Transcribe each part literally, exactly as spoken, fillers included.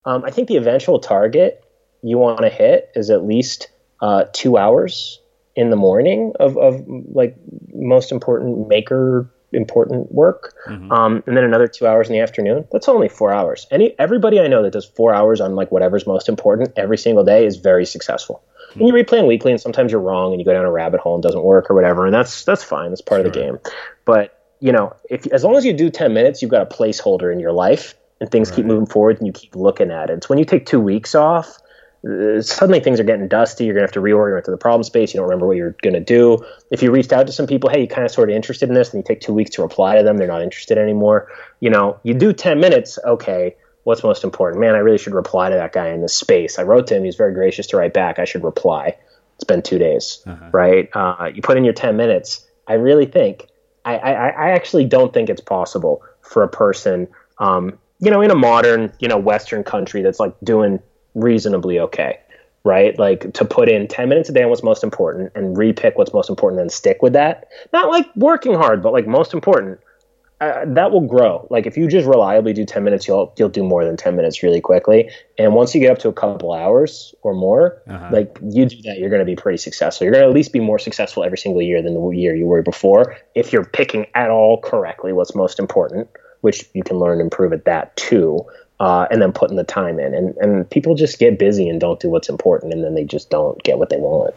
Um, I think the eventual target you want to hit is at least uh, two hours in the morning of, of like most important maker important work. Mm-hmm. Um, and then another two hours in the afternoon. That's only four hours. Any, everybody I know that does four hours on like whatever's most important every single day is very successful. Mm-hmm. And you replay weekly and sometimes you're wrong and you go down a rabbit hole and it doesn't work or whatever. And that's, that's fine. That's part sure. of the game. But you know, if as long as you do ten minutes, you've got a placeholder in your life and things right. keep moving forward and you keep looking at it. It's when you take two weeks off, Uh, suddenly things are getting dusty. You're going to have to reorient to the problem space. You don't remember what you're going to do. If you reached out to some people, hey, you kind of sort of interested in this, and you take two weeks to reply to them, they're not interested anymore. You know, you do ten minutes. Okay, what's most important? Man, I really should reply to that guy in this space. I wrote to him. He's very gracious to write back. I should reply. It's been two days, uh-huh. right? Uh, you put in your ten minutes. I really think, I, I, I actually don't think it's possible for a person, um, you know, in a modern, you know, Western country that's like doing reasonably okay, right? Like to put in ten minutes a day on what's most important and repick what's most important and stick with that. Not like working hard, but like most important. Uh, that will grow. Like if you just reliably do ten minutes, you'll you'll do more than ten minutes really quickly. And once you get up to a couple hours or more, uh-huh. like you do that, you're going to be pretty successful. You're going to at least be more successful every single year than the year you were before if you're picking at all correctly what's most important, which you can learn and improve at that too. Uh, and then putting the time in. And, and people just get busy and don't do what's important, and then they just don't get what they want.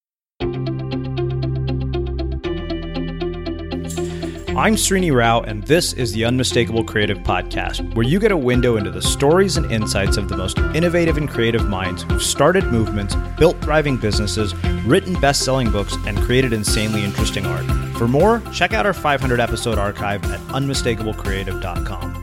I'm Srini Rao, and this is the Unmistakable Creative Podcast, where you get a window into the stories and insights of the most innovative and creative minds who've started movements, built thriving businesses, written best-selling books, and created insanely interesting art. For more, check out our five hundred episode archive at unmistakable creative dot com.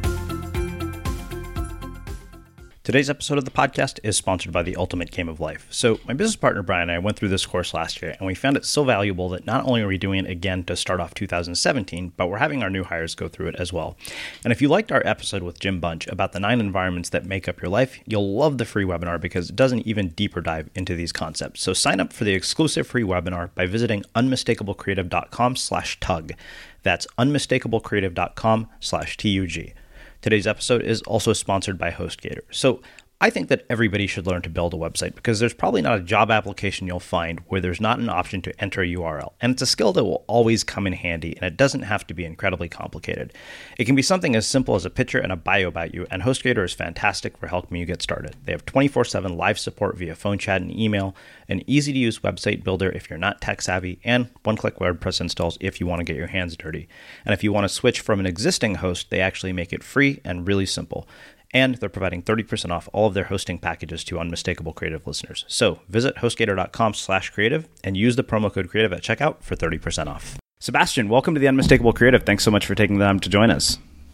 Today's episode of the podcast is sponsored by the Ultimate Game of Life. So my business partner, Brian, and I went through this course last year, and we found it so valuable that not only are we doing it again to start off two thousand seventeen, but we're having our new hires go through it as well. And if you liked our episode with Jim Bunch about the nine environments that make up your life, you'll love the free webinar because it does an even deeper dive into these concepts. So sign up for the exclusive free webinar by visiting unmistakable creative dot com slash tug. That's unmistakable creative dot com slash T U G. Today's episode is also sponsored by HostGator. So I think that everybody should learn to build a website because there's probably not a job application you'll find where there's not an option to enter a U R L. And it's a skill that will always come in handy, and it doesn't have to be incredibly complicated. It can be something as simple as a picture and a bio about you, and HostGator is fantastic for helping you get started. They have twenty-four seven live support via phone chat and email, an easy-to-use website builder if you're not tech-savvy, and one-click WordPress installs if you want to get your hands dirty. And if you want to switch from an existing host, they actually make it free and really simple. And they're providing thirty percent off all of their hosting packages to Unmistakable Creative listeners. So visit HostGator dot com slash creative and use the promo code creative at checkout for thirty percent off. Sebastian, welcome to the Unmistakable Creative. Thanks so much for taking the time to join us.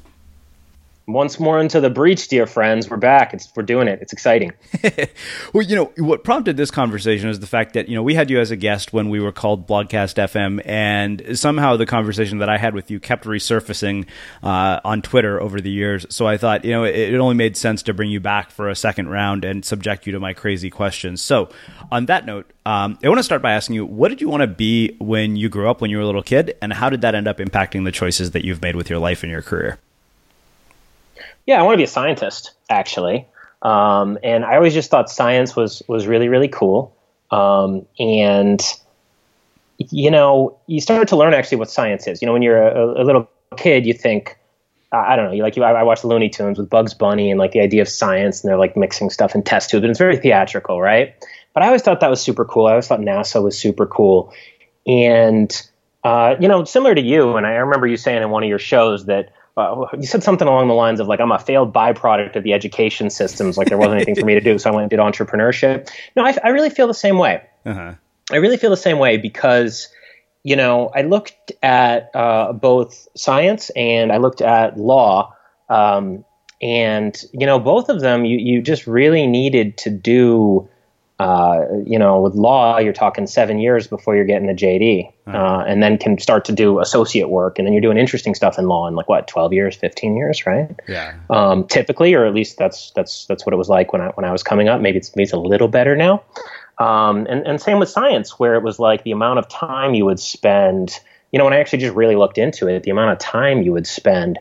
Once more into the breach, dear friends. We're back. It's, we're doing it. It's exciting. Well, you know, what prompted this conversation is the fact that, you know, we had you as a guest when we were called Blogcast F M, and somehow the conversation that I had with you kept resurfacing uh, on Twitter over the years. So I thought, you know, it, it only made sense to bring you back for a second round and subject you to my crazy questions. So on that note, um, I want to start by asking you, what did you want to be when you grew up, when you were a little kid, and how did that end up impacting the choices that you've made with your life and your career? Yeah, I want to be a scientist, actually. Um, and I always just thought science was was really, really cool. Um, and, you know, you start to learn actually what science is. You know, when you're a, a little kid, you think, uh, I don't know, you like you, I, I watched Looney Tunes with Bugs Bunny and like the idea of science, and they're like mixing stuff in test tubes, and it's very theatrical, right? But I always thought that was super cool. I always thought NASA was super cool. And, uh, you know, similar to you, and I remember you saying in one of your shows that, Uh, you said something along the lines of like, I'm a failed byproduct of the education systems. Like there wasn't anything for me to do. So I went and did entrepreneurship. No, I, I really feel the same way. Uh-huh. I really feel the same way because, you know, I looked at uh, both science and I looked at law. Um, and, you know, both of them, you, you just really needed to do, uh, you know, with law, you're talking seven years before you're getting a J D, uh-huh. uh, and then can start to do associate work. And then you're doing interesting stuff in law in like what, twelve years, fifteen years, right? Yeah. Um, typically, or at least that's, that's, that's what it was like when I, when I was coming up. Maybe it's, maybe it's a little better now. Um, and, and same with science, where it was like the amount of time you would spend, you know, when I actually just really looked into it, the amount of time you would spend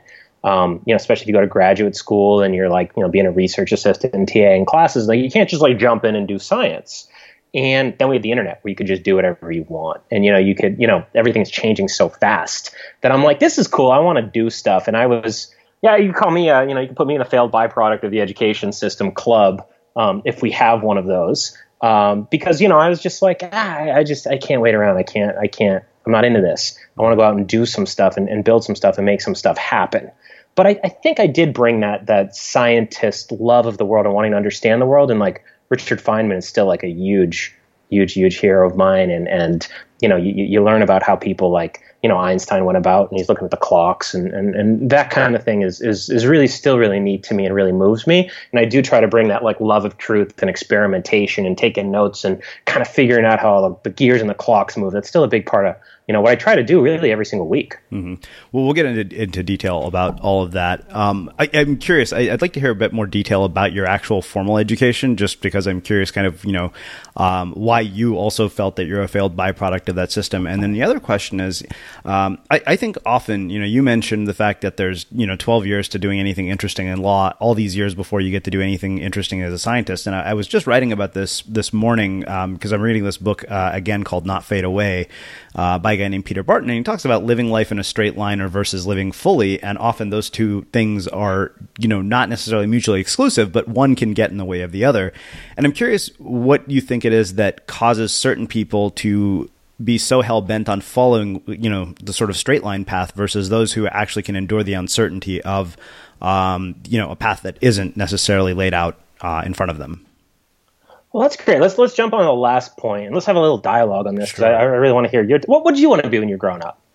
Um, you know, especially if you go to graduate school and you're like, you know, being a research assistant and T A in classes, like you can't just like jump in and do science. And then we had the internet where you could just do whatever you want. And, you know, you could, you know, everything's changing so fast that I'm like, this is cool. I want to do stuff. And I was, yeah, you call me, a, you know, you can put me in a failed byproduct of the education system club um, if we have one of those. Um, because, you know, I was just like, ah, I just, I can't wait around. I can't, I can't, I'm not into this. I want to go out and do some stuff and, and build some stuff and make some stuff happen. But I, I think I did bring that, that scientist love of the world and wanting to understand the world. And like, Richard Feynman is still like a huge, huge, huge hero of mine. And, and you know, you, you learn about how people like, you know, Einstein went about and he's looking at the clocks and, and, and that kind of thing is, is, is really still really neat to me and really moves me. And I do try to bring that like love of truth and experimentation and taking notes and kind of figuring out how the, the gears and the clocks move. That's still a big part of, you know, what I try to do really every single week. Mm-hmm. Well, we'll get into, into detail about all of that. Um, I, I'm curious, I, I'd like to hear a bit more detail about your actual formal education, just because I'm curious kind of, you know, um, why you also felt that you're a failed byproduct of that system. And then the other question is, um, I, I think often, you know, you mentioned the fact that there's, you know, twelve years to doing anything interesting in law, all these years before you get to do anything interesting as a scientist. And I, I was just writing about this this morning because um, I'm reading this book uh, again called Not Fade Away uh, by a guy named Peter Barton. And he talks about living life in a straight line or versus living fully. And often those two things are, you know, not necessarily mutually exclusive, but one can get in the way of the other. And I'm curious what you think it is that causes certain people to be so hell-bent on following, you know, the sort of straight line path versus those who actually can endure the uncertainty of, um, you know, a path that isn't necessarily laid out uh, in front of them. Well, that's great. Let's let's jump on the last point and let's have a little dialogue on this because Sure. I, I really want to hear your. What would you want to be when you're growing up?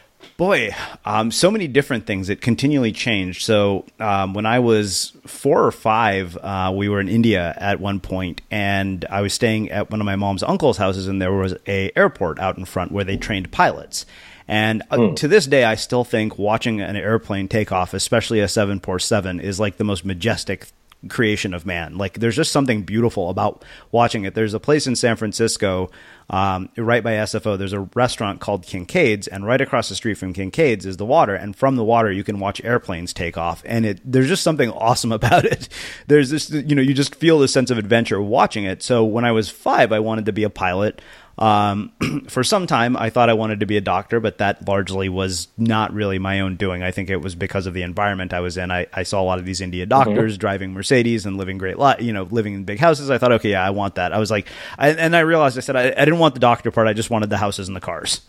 Boy, um, so many different things. It continually changed. So um, when I was four or five, uh, we were in India at one point, and I was staying at one of my mom's uncle's houses, and there was a airport out in front where they trained pilots. And uh, mm. to this day, I still think watching an airplane take off, especially a seven forty-seven, is like the most majestic creation of man. Like there's just something beautiful about watching it. There's a place in San Francisco, um, right by S F O, there's a restaurant called Kincaid's, and right across the street from Kincaid's is the water. And from the water, you can watch airplanes take off. And it, there's just something awesome about it. There's this, you know, you just feel this sense of adventure watching it. So when I was five, I wanted to be a pilot. Um, for some time, I thought I wanted to be a doctor, but that largely was not really my own doing. I think it was because of the environment I was in. I, I saw a lot of these India doctors mm-hmm. driving Mercedes and living great life, you know, living in big houses. I thought, okay, yeah, I want that. I was like, I, and I realized, I said, I, I didn't want the doctor part. I just wanted the houses and the cars.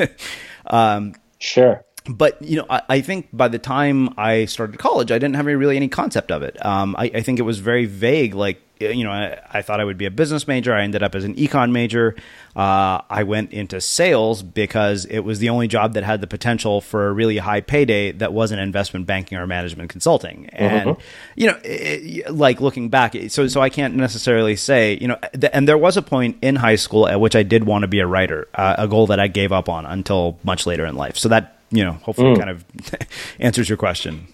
um, sure. But, you know, I, I think by the time I started college, I didn't have any, really any concept of it. Um, I, I think it was very vague. Like, you know, I, I thought I would be a business major. I ended up as an econ major. Uh, I went into sales because it was the only job that had the potential for a really high payday that wasn't investment banking or management consulting. And, mm-hmm. you know, it, like looking back, so so I can't necessarily say, you know, th- and there was a point in high school at which I did want to be a writer, uh, a goal that I gave up on until much later in life. So that, you know, hopefully mm. kind of answers your question.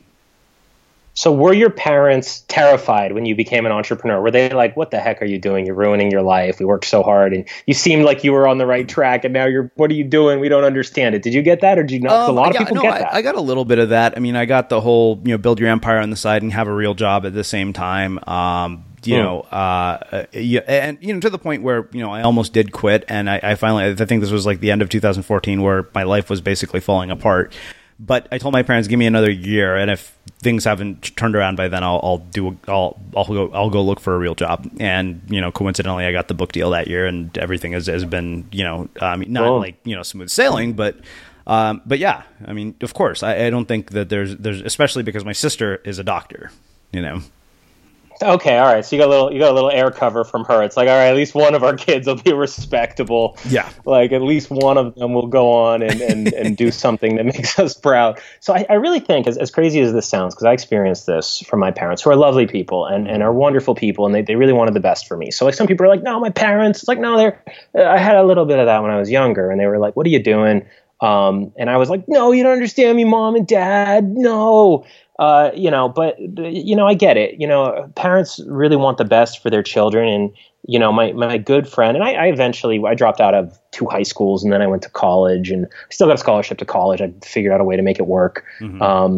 So were your parents terrified when you became an entrepreneur? Were they like, what the heck are you doing? You're ruining your life. We worked so hard and you seemed like you were on the right track and now you're, what are you doing? We don't understand it. Did you get that or did you not? Um, a lot of yeah, people no, get I, that. I got a little bit of that. I mean, I got the whole, you know, build your empire on the side and have a real job at the same time. Um, you hmm. know, uh, yeah, and, you know, to the point where, you know, I almost did quit. And I, I finally, I think this was like the end of two thousand fourteen where my life was basically falling apart. But I told my parents, give me another year, and if things haven't turned around by then, I'll, I'll do, I'll, I'll go, I'll go look for a real job. And you know, coincidentally, I got the book deal that year, and everything has, has been, you know, I mean, not cool. like you know, smooth sailing, but, um, but yeah, I mean, of course, I, I don't think that there's, there's, especially because my sister is a doctor, you know. Okay, all right. So you got a little, you got a little air cover from her. It's like, all right, at least one of our kids will be respectable. Yeah. Like at least one of them will go on and, and, and do something that makes us proud. So I, I really think, as, as crazy as this sounds, because I experienced this from my parents, who are lovely people and, and are wonderful people, and they, they really wanted the best for me. So like some people are like, no, my parents. It's like, no, they're. I had a little bit of that when I was younger, and they were like, what are you doing? Um, and I was like, no, you don't understand me, mom and dad. No. Uh, you know, but, you know, I get it. You know, parents really want the best for their children. And, you know, my, my good friend, and I, I eventually, I dropped out of two high schools and then I went to college and I still got a scholarship to college. I figured out a way to make it work. Mm-hmm. Um,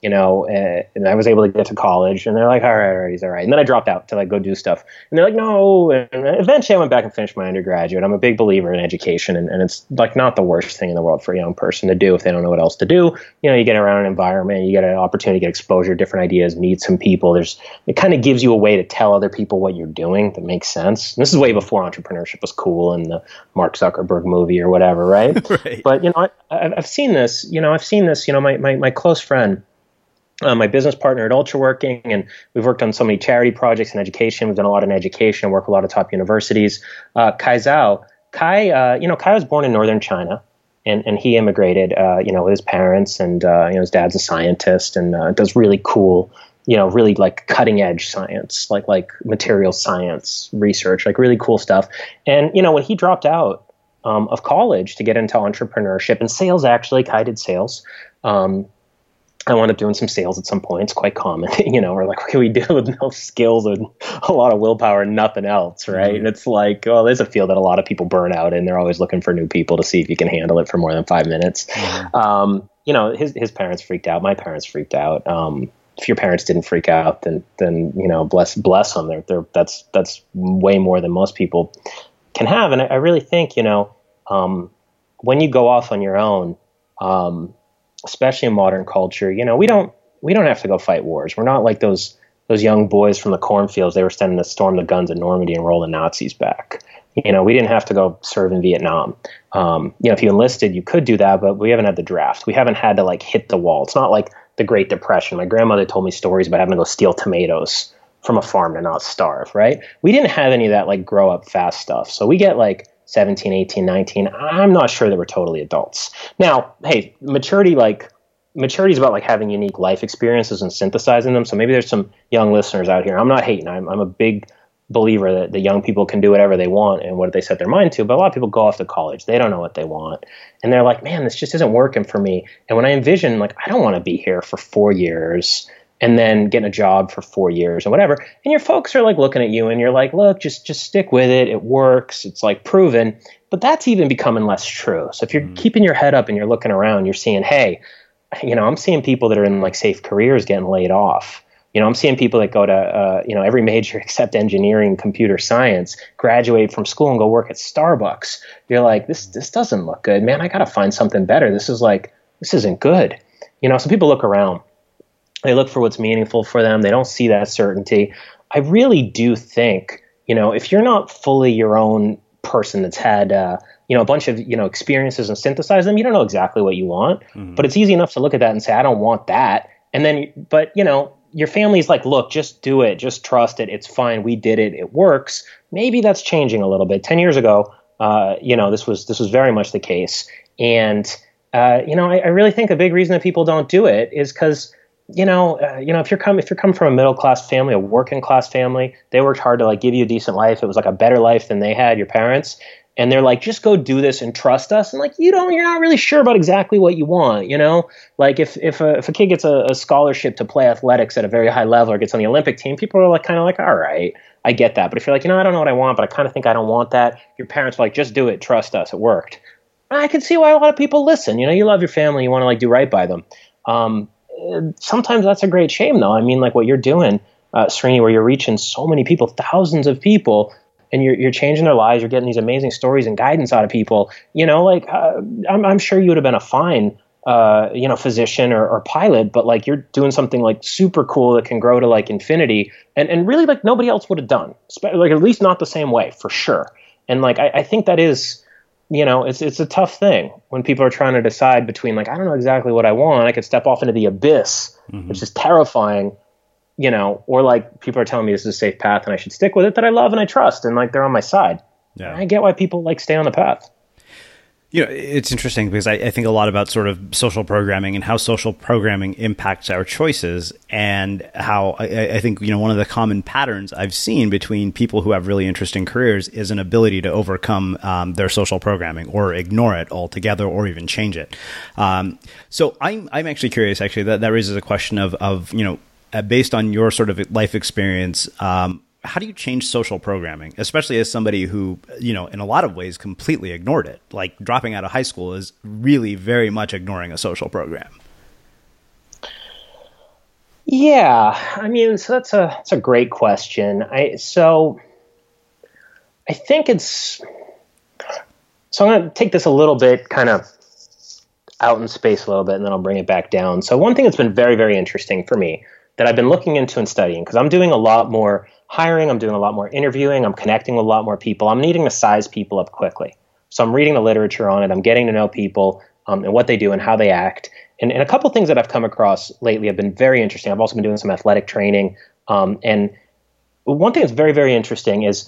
you know, uh, and I was able to get to college, and they're like, all right, all right, he's all right. And then I dropped out to like go do stuff, and they're like, no. And eventually I went back and finished my undergraduate. I'm a big believer in education, and, and it's like not the worst thing in the world for a young person to do if they don't know what else to do. You know, you get around an environment, you get an opportunity to get exposure to different ideas, meet some people. There's, it kind of gives you a way to tell other people what you're doing that makes sense. And this is way before entrepreneurship was cool and the Mark Zuckerberg movie or whatever, right? Right. But, you know, I, I've seen this, you know, I've seen this, you know, my, my, my close friend, Uh, my business partner at Ultraworking, and we've worked on so many charity projects in education. We've done a lot in education, work with a lot of top universities. Uh, Kai Zhao, Kai, uh, you know, Kai was born in northern China, and, and he immigrated, uh, you know, with his parents, and uh, you know, his dad's a scientist and uh, does really cool, you know, really like cutting edge science, like like material science research, like really cool stuff. And you know, when he dropped out um, of college to get into entrepreneurship and sales, actually, Kai did sales. Um, I wound up doing some sales at some point. It's quite common, you know, we're like, what can we do with no skills and a lot of willpower and nothing else, right? Mm-hmm. And it's like, well, there's a field that a lot of people burn out in. They're always looking for new people to see if you can handle it for more than five minutes. Mm-hmm. Um, you know, his his parents freaked out. My parents freaked out. Um, if your parents didn't freak out, then then you know, bless bless them. They're, they're, that's that's way more than most people can have. And I, I really think, you know, um, when you go off on your own, um, especially in modern culture, you know, we don't we don't have to go fight wars. We're not like those those young boys from the cornfields. They were sending to storm the guns at Normandy and roll the Nazis back. You know, we didn't have to go serve in Vietnam. Um, you know, if you enlisted, you could do that, but we haven't had the draft. We haven't had to like hit the wall. It's not like the Great Depression. My grandmother told me stories about having to go steal tomatoes from a farm to not starve, right? We didn't have any of that like grow up fast stuff. So we get like seventeen, eighteen, nineteen, I'm not sure that we're totally adults. Now, hey, maturity, like maturity is about like having unique life experiences and synthesizing them. So maybe there's some young listeners out here. I'm not hating. I'm, I'm a big believer that the young people can do whatever they want and what they set their mind to. But a lot of people go off to college. They don't know what they want. And they're like, man, this just isn't working for me. And when I envision like, I don't want to be here for four years and then getting a job for four years and whatever. And your folks are like looking at you and you're like, look, just just stick with it. It works. It's like proven. But that's even becoming less true. So if you're mm. keeping your head up and you're looking around, you're seeing, hey, you know, I'm seeing people that are in like safe careers getting laid off. You know, I'm seeing people that go to, uh, you know, every major except engineering, computer science, graduate from school and go work at Starbucks. You're like, this this doesn't look good, man. I got to find something better. This is like, this isn't good. You know, so people look around. They look for what's meaningful for them. They don't see that certainty. I really do think, you know, if you're not fully your own person that's had, uh, you know, a bunch of, you know, experiences and synthesize them, you don't know exactly what you want. Mm-hmm. But it's easy enough to look at that and say, I don't want that. And then, but, you know, your family's like, look, just do it. Just trust it. It's fine. We did it. It works. Maybe that's changing a little bit. Ten years ago, uh, you know, this was this was very much the case. And, uh, you know, I, I really think a big reason that people don't do it is because, you know, uh, you know, if you're coming if you're coming from a middle class family, a working class family, they worked hard to like give you a decent life. It was like a better life than they had, your parents. And they're like, just go do this and trust us. And like, you don't, you're not really sure about exactly what you want, you know? Like if if a, if a kid gets a, a scholarship to play athletics at a very high level or gets on the Olympic team, people are like kind of like, all right, I get that. But if you're like, you know, I don't know what I want, but I kind of think I don't want that. Your parents are like, just do it, trust us, it worked. I can see why a lot of people listen. You know, you love your family, you want to like do right by them. Um, sometimes that's a great shame, though. I mean, like what you're doing, uh, Srini, where you're reaching so many people, thousands of people. And you're you're changing their lives. You're getting these amazing stories and guidance out of people. You know, like uh, I'm I'm sure you would have been a fine, uh, you know, physician or, or pilot, but like you're doing something like super cool that can grow to like infinity, and and really like nobody else would have done. Like at least not the same way, for sure. And like I, I think that is, you know, it's it's a tough thing when people are trying to decide between like I don't know exactly what I want. I could step off into the abyss, mm-hmm. which is terrifying. You know, or like people are telling me this is a safe path and I should stick with it that I love and I trust and like they're on my side. Yeah. And I get why people like stay on the path. You know, it's interesting because I, I think a lot about sort of social programming and how social programming impacts our choices and how I, I think, you know, one of the common patterns I've seen between people who have really interesting careers is an ability to overcome um, their social programming or ignore it altogether or even change it. Um, so I'm, I'm actually curious, actually, that, that raises a question of, of, you know, Uh, based on your sort of life experience, um, how do you change social programming, especially as somebody who, you know, in a lot of ways completely ignored it? Like dropping out of high school is really very much ignoring a social program. Yeah, I mean, so that's a that's a great question. I so I think it's so I'm going to take this a little bit kind of out in space a little bit, and then I'll bring it back down. So one thing that's been very, very interesting for me that I've been looking into and studying, because I'm doing a lot more hiring, I'm doing a lot more interviewing, I'm connecting with a lot more people. I'm needing to size people up quickly. So I'm reading the literature on it. I'm getting to know people um, and what they do and how they act. And, and a couple things that I've come across lately have been very interesting. I've also been doing some athletic training. Um, and one thing that's very, very interesting is,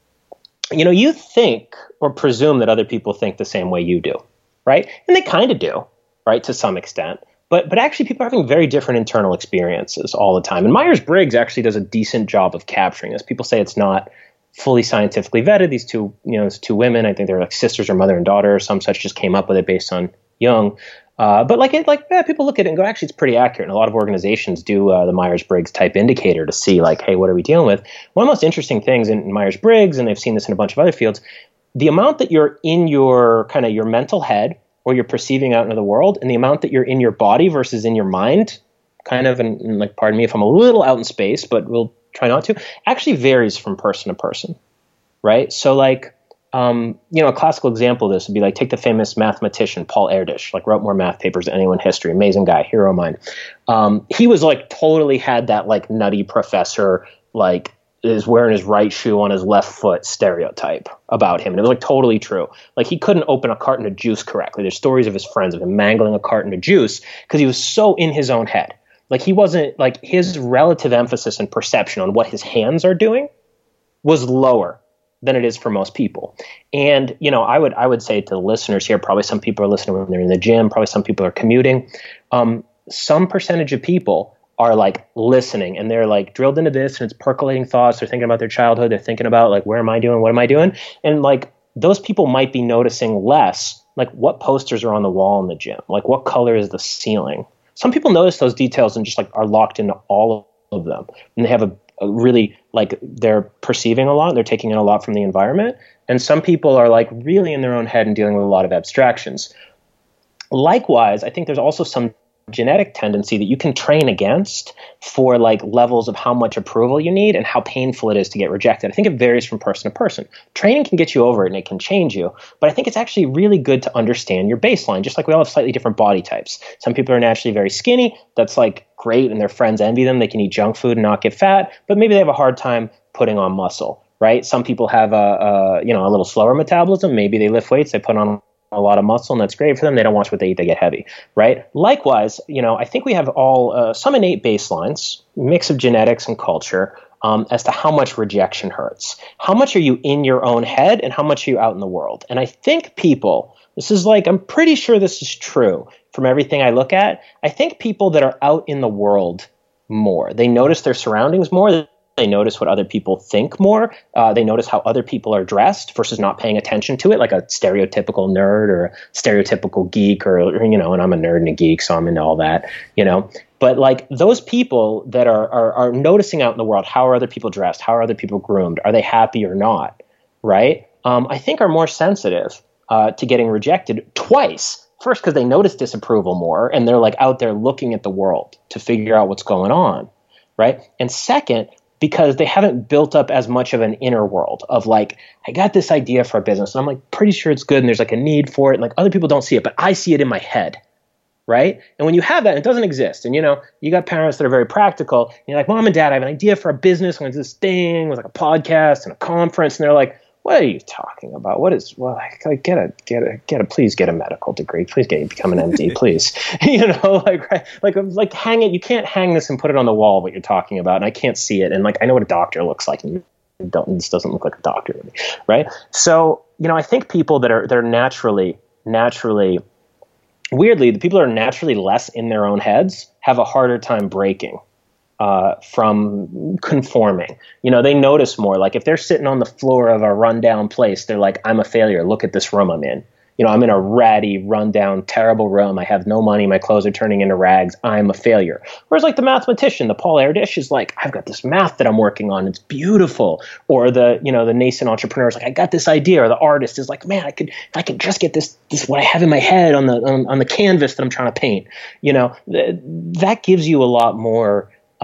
you know, you think or presume that other people think the same way you do, right? And they kind of do, right, to some extent. But but actually, people are having very different internal experiences all the time. And Myers-Briggs actually does a decent job of capturing this. People say it's not fully scientifically vetted. These two, you know, these two women, I think they're like sisters or mother and daughter or some such, just came up with it based on Jung. Uh, but like it, like yeah, people look at it and go, actually, it's pretty accurate. And a lot of organizations do uh, the Myers-Briggs type indicator to see like, hey, what are we dealing with? One of the most interesting things in Myers-Briggs, and they've seen this in a bunch of other fields, the amount that you're in your kind of your mental head or you're perceiving out into the world, and the amount that you're in your body versus in your mind, kind of, and, and like, pardon me if I'm a little out in space, but we'll try not to, actually varies from person to person, right? So like, um, you know, a classical example of this would be like, take the famous mathematician, Paul Erdős, like wrote more math papers than anyone in history, amazing guy, hero of mine. Um, he was like totally had that like nutty professor, like, is wearing his right shoe on his left foot stereotype about him. And it was like totally true. Like he couldn't open a carton of juice correctly. There's stories of his friends of him mangling a carton of juice because he was so in his own head. Like he wasn't like his relative emphasis and perception on what his hands are doing was lower than it is for most people. And, you know, I would, I would say to the listeners here, probably some people are listening when they're in the gym, probably some people are commuting. Um, some percentage of people are like listening and they're like drilled into this and it's percolating thoughts. They're thinking about their childhood. They're thinking about like, where am I doing? What am I doing? And like those people might be noticing less, like what posters are on the wall in the gym? Like what color is the ceiling? Some people notice those details and just like are locked into all of them. And they have a, a really like they're perceiving a lot. They're taking in a lot from the environment. And some people are like really in their own head and dealing with a lot of abstractions. Likewise, I think there's also some genetic tendency that you can train against for like levels of how much approval you need and how painful it is to get rejected. I think it varies from person to person. Training can get you over it and it can change you, but I think it's actually really good to understand your baseline, just like we all have slightly different body types. Some people are naturally very skinny. That's like great and their friends envy them. They can eat junk food and not get fat, but maybe they have a hard time putting on muscle, right? Some people have a, a you know, a little slower metabolism. Maybe they lift weights, they put on a lot of muscle, and that's great for them. They don't watch what they eat, they get heavy, right? Likewise, you know, I think we have all uh, some innate baselines, mix of genetics and culture, um, as to how much rejection hurts. How much are you in your own head and how much are you out in the world? And I think people, this is like, I'm pretty sure this is true from everything I look at. I think people that are out in the world more, they notice their surroundings more. They notice what other people think more. Uh, they notice how other people are dressed versus not paying attention to it, like a stereotypical nerd or a stereotypical geek, or, or you know, and I'm a nerd and a geek, so I'm into all that, you know. But like those people that are, are are noticing out in the world, how are other people dressed? How are other people groomed? Are they happy or not? Right? Um, I think are more sensitive uh, to getting rejected twice. First, because they notice disapproval more, and they're like out there looking at the world to figure out what's going on, right? And second, because they haven't built up as much of an inner world of like, I got this idea for a business and I'm like pretty sure it's good and there's like a need for it and like other people don't see it, but I see it in my head, right? And when you have that, it doesn't exist. And you know, you got parents that are very practical. And you're like, Mom and Dad, I have an idea for a business. I'm going to do this thing with like a podcast and a conference. And they're like, what are you talking about? What is, well, like, get a, get a, get a, please get a medical degree. Please get, become an M D, please. You know, like, right, like, like hang it. You can't hang this and put it on the wall, what you're talking about. And I can't see it. And like, I know what a doctor looks like. And don't, this doesn't look like a doctor to me. Right. So, you know, I think people that are, they're naturally, naturally, weirdly, the people that are naturally less in their own heads have a harder time breaking Uh, from conforming. You know, they notice more. Like if they're sitting on the floor of a rundown place, they're like, I'm a failure. Look at this room I'm in. You know, I'm in a ratty, rundown, terrible room. I have no money. My clothes are turning into rags. I'm a failure. Whereas like the mathematician, the Paul Erdős is like, I've got this math that I'm working on. It's beautiful. Or the, you know, the nascent entrepreneur is like, I got this idea. Or the artist is like, man, I could, if I could just get this, this, what I have in my head on the, on, on the canvas that I'm trying to paint, you know, th- that gives you a lot more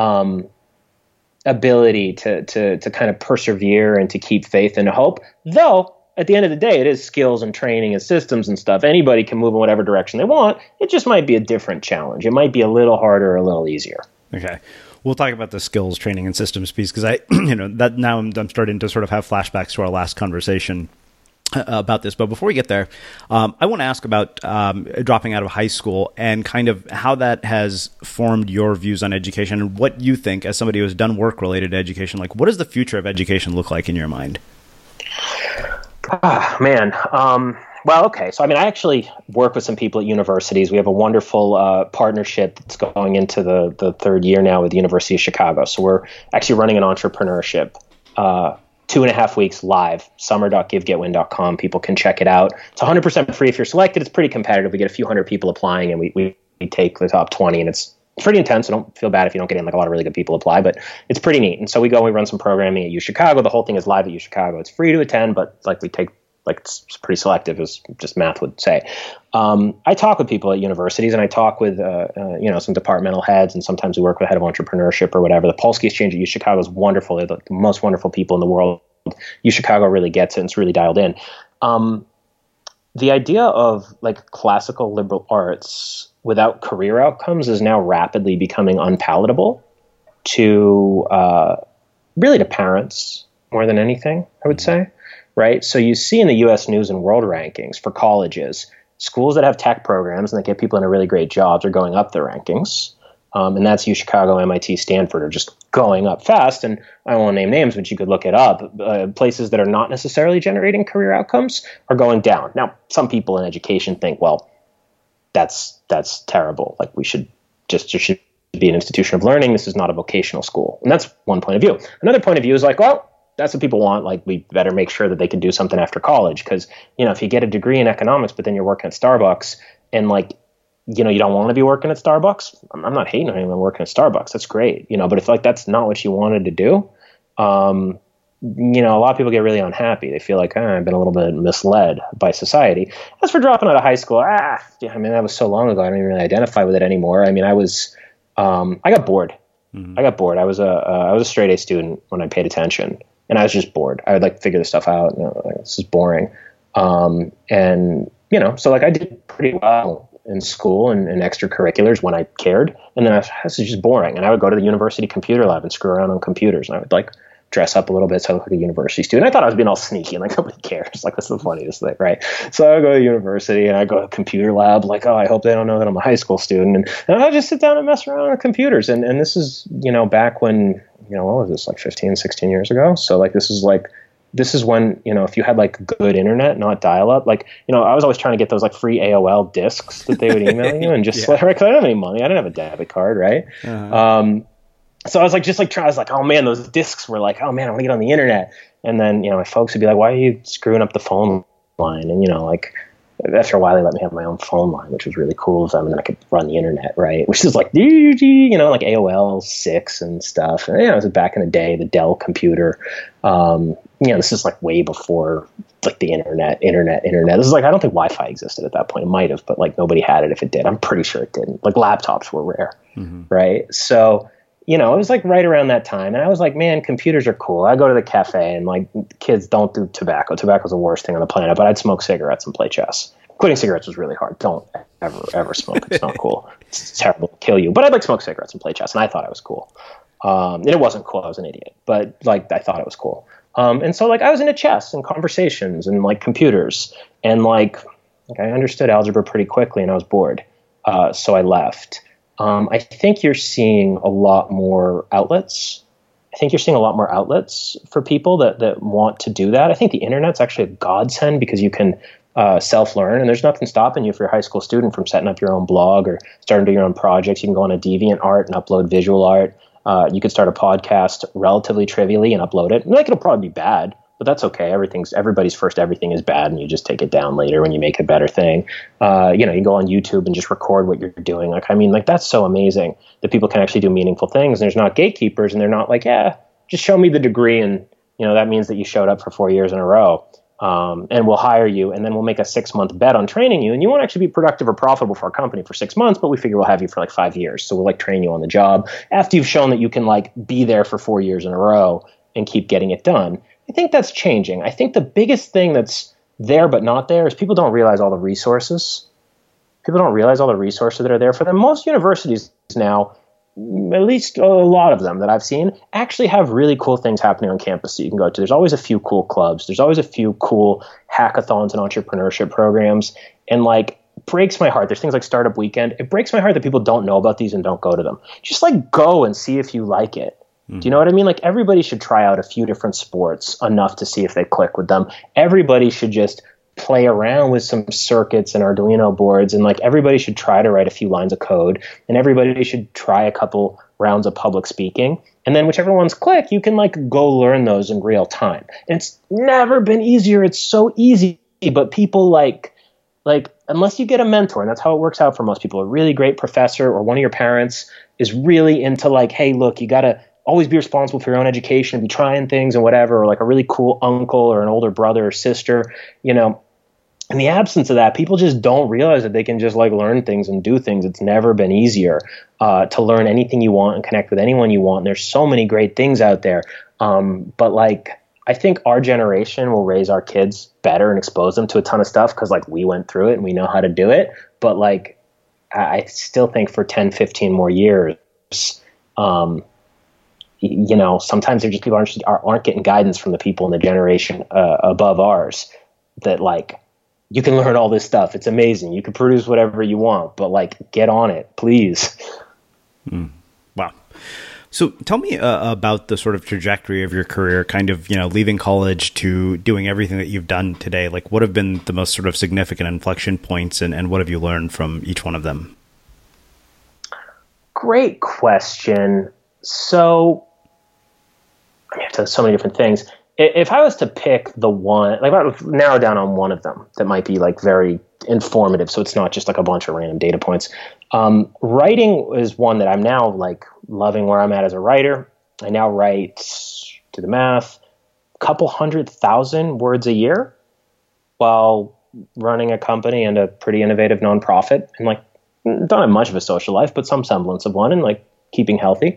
um, ability to, to, to kind of persevere and to keep faith and hope. Though at the end of the day, it is skills and training and systems and stuff. Anybody can move in whatever direction they want. It just might be a different challenge. It might be a little harder or a little easier. Okay. We'll talk about the skills, training, and systems piece because I, you know, that now I'm, I'm starting to sort of have flashbacks to our last conversation uh, about this. But before we get there, um, I want to ask about um, dropping out of high school and kind of how that has formed your views on education and what you think, as somebody who has done work related to education, like what does the future of education look like in your mind? Ah, man. Um, well, okay. So, I mean, I actually work with some people at universities. We have a wonderful uh, partnership that's going into the, the third year now with the University of Chicago. So we're actually running an entrepreneurship, uh, two and a half weeks live, summer dot give get win dot com. People can check it out. It's one hundred percent free if you're selected. It's pretty competitive. We get a few hundred people applying, and we, we, we take the top twenty, and it's pretty intense. I don't feel bad if you don't get in. Like, a lot of really good people apply, but it's pretty neat. And so we go and we run some programming at U Chicago. The whole thing is live at U Chicago. It's free to attend, but like we take like it's pretty selective, as just math would say. Um, I talk with people at universities, and I talk with uh, uh, you know some departmental heads, and sometimes we work with head of entrepreneurship or whatever. The Polsky Exchange at U Chicago is wonderful. They're the most wonderful people in the world. U Chicago really gets it, and it's really dialed in. Um, the idea of like classical liberal arts without career outcomes is now rapidly becoming unpalatable to uh, really to parents more than anything, I would say, right? So you see in the U S News and World rankings for colleges, schools that have tech programs and that get people into really great jobs are going up the rankings. Um, and that's U Chicago, M I T, Stanford are just going up fast. And I won't name names, but you could look it up. Uh, places that are not necessarily generating career outcomes are going down. Now, some people in education think, well, that's that's terrible. Like, we should just, just should be an institution of learning. This is not a vocational school. And that's one point of view. Another point of view is like, well, that's what people want. Like, we better make sure that they can do something after college. Because, you know, if you get a degree in economics, but then you're working at Starbucks and like, you know, you don't want to be working at Starbucks. I'm, I'm not hating on anyone working at Starbucks. That's great. You know, but if like that's not what you wanted to do, um, you know, a lot of people get really unhappy. They feel like, oh, I've been a little bit misled by society. As for dropping out of high school, ah, yeah, I mean, that was so long ago. I don't even really identify with it anymore. I mean, I was, um, I got bored. Mm-hmm. I got bored. I was a, uh, I was a straight A student when I paid attention, and I was just bored. I would like figure this stuff out. You know, like, this is boring. Um, and you know, so like I did pretty well in school and, and extracurriculars when I cared. And then I was, this is just boring. And I would go to the university computer lab and screw around on computers. And I would like dress up a little bit so I look like a university student. I thought I was being all sneaky and like nobody cares. Like, that's the funniest thing, right? So I would go to university and I go to computer lab, like, oh, I hope they don't know that I'm a high school student. And, and I just sit down and mess around on computers. And, and this is, you know, back when, you know, what was this, like fifteen, sixteen years ago? So like, this is like, This is when, you know, if you had like good internet, not dial up, like, you know, I was always trying to get those like free A O L discs that they would email you and just yeah. like, I didn't have any money. I didn't have a debit card. Right. Uh-huh. Um, so I was like, just like trying, I was like, oh man, those discs were like, oh man, I want to get on the internet. And then, you know, my folks would be like, why are you screwing up the phone line? And, you know, like after a while, they let me have my own phone line, which was really cool of them. And then I could run the internet, right? Which is like, you know, like A O L six and stuff. And, you know, it was back in the day, the Dell computer. Um, you know, this is like way before like the internet, internet, internet. This is like, I don't think Wi-Fi existed at that point. It might have, but like nobody had it if it did. I'm pretty sure it didn't. Like laptops were rare, mm-hmm. right? So, you know, it was like right around that time. And I was like, man, computers are cool. I go to the cafe and like kids don't do tobacco. Tobacco's the worst thing on the planet, but I'd smoke cigarettes and play chess. Quitting cigarettes was really hard. Don't ever, ever smoke. It's not cool. It's terrible. It'll kill you. But I'd like smoke cigarettes and play chess. And I thought it was cool. Um, and it wasn't cool. I was an idiot, but like, I thought it was cool. Um, and so like, I was into chess and conversations and like computers and like, like I understood algebra pretty quickly and I was bored. Uh, so I left. Um, I think you're seeing a lot more outlets. I think you're seeing a lot more outlets for people that, that want to do that. I think the internet's actually a godsend because you can uh, self-learn, and there's nothing stopping you if you're a high school student from setting up your own blog or starting to do your own projects. You can go on a DeviantArt and upload visual art. Uh, you could start a podcast relatively trivially and upload it. Like, it'll probably be bad, but that's okay. Everything's everybody's first everything is bad, and you just take it down later when you make a better thing. Uh, you know, you go on YouTube and just record what you're doing. Like, I mean, like that's so amazing that people can actually do meaningful things. And there's not gatekeepers, and they're not like, yeah, just show me the degree, and you know that means that you showed up for four years in a row. Um, and we'll hire you, and then we'll make a six-month bet on training you, and you won't actually be productive or profitable for our company for six months, but we figure we'll have you for like five years. So we'll like train you on the job after you've shown that you can like be there for four years in a row and keep getting it done. I think that's changing. I think the biggest thing that's there but not there is people don't realize all the resources. People don't realize all the resources that are there for them. Most universities now, at least a lot of them that I've seen, actually have really cool things happening on campus that you can go to. There's always a few cool clubs. There's always a few cool hackathons and entrepreneurship programs. And like, breaks my heart. There's things like Startup Weekend. It breaks my heart that people don't know about these and don't go to them. Just like go and see if you like it. Mm-hmm. Do you know what I mean? Like everybody should try out a few different sports enough to see if they click with them. Everybody should just play around with some circuits and Arduino boards, and like everybody should try to write a few lines of code, and everybody should try a couple rounds of public speaking, and then whichever ones click, you can like go learn those in real time. And it's never been easier. It's so easy, but people like like unless you get a mentor, and that's how it works out for most people, a really great professor or one of your parents is really into like, hey, look, you gotta always be responsible for your own education and be trying things and whatever, or like a really cool uncle or an older brother or sister, you know. In the absence of that, people just don't realize that they can just like learn things and do things. It's never been easier uh, to learn anything you want and connect with anyone you want. And there's so many great things out there. Um, but like, I think our generation will raise our kids better and expose them to a ton of stuff because like we went through it and we know how to do it. But like, I still think for ten, fifteen more years, um, you know, sometimes they're just people aren't, aren't getting guidance from the people in the generation uh, above ours that like, you can learn all this stuff. It's amazing. You can produce whatever you want, but like, get on it, please. Mm. Wow. So tell me uh, about the sort of trajectory of your career, kind of, you know, leaving college to doing everything that you've done today. Like, what have been the most sort of significant inflection points, and, and what have you learned from each one of them? Great question. So, I mean, I've done so many different things. If I was to pick the one, like I would narrow down on one of them that might be like very informative, so it's not just like a bunch of random data points. Um, writing is one that I'm now like loving where I'm at as a writer. I now write, do the math, a couple hundred thousand words a year while running a company and a pretty innovative nonprofit, and like don't have much of a social life, but some semblance of one, and like keeping healthy.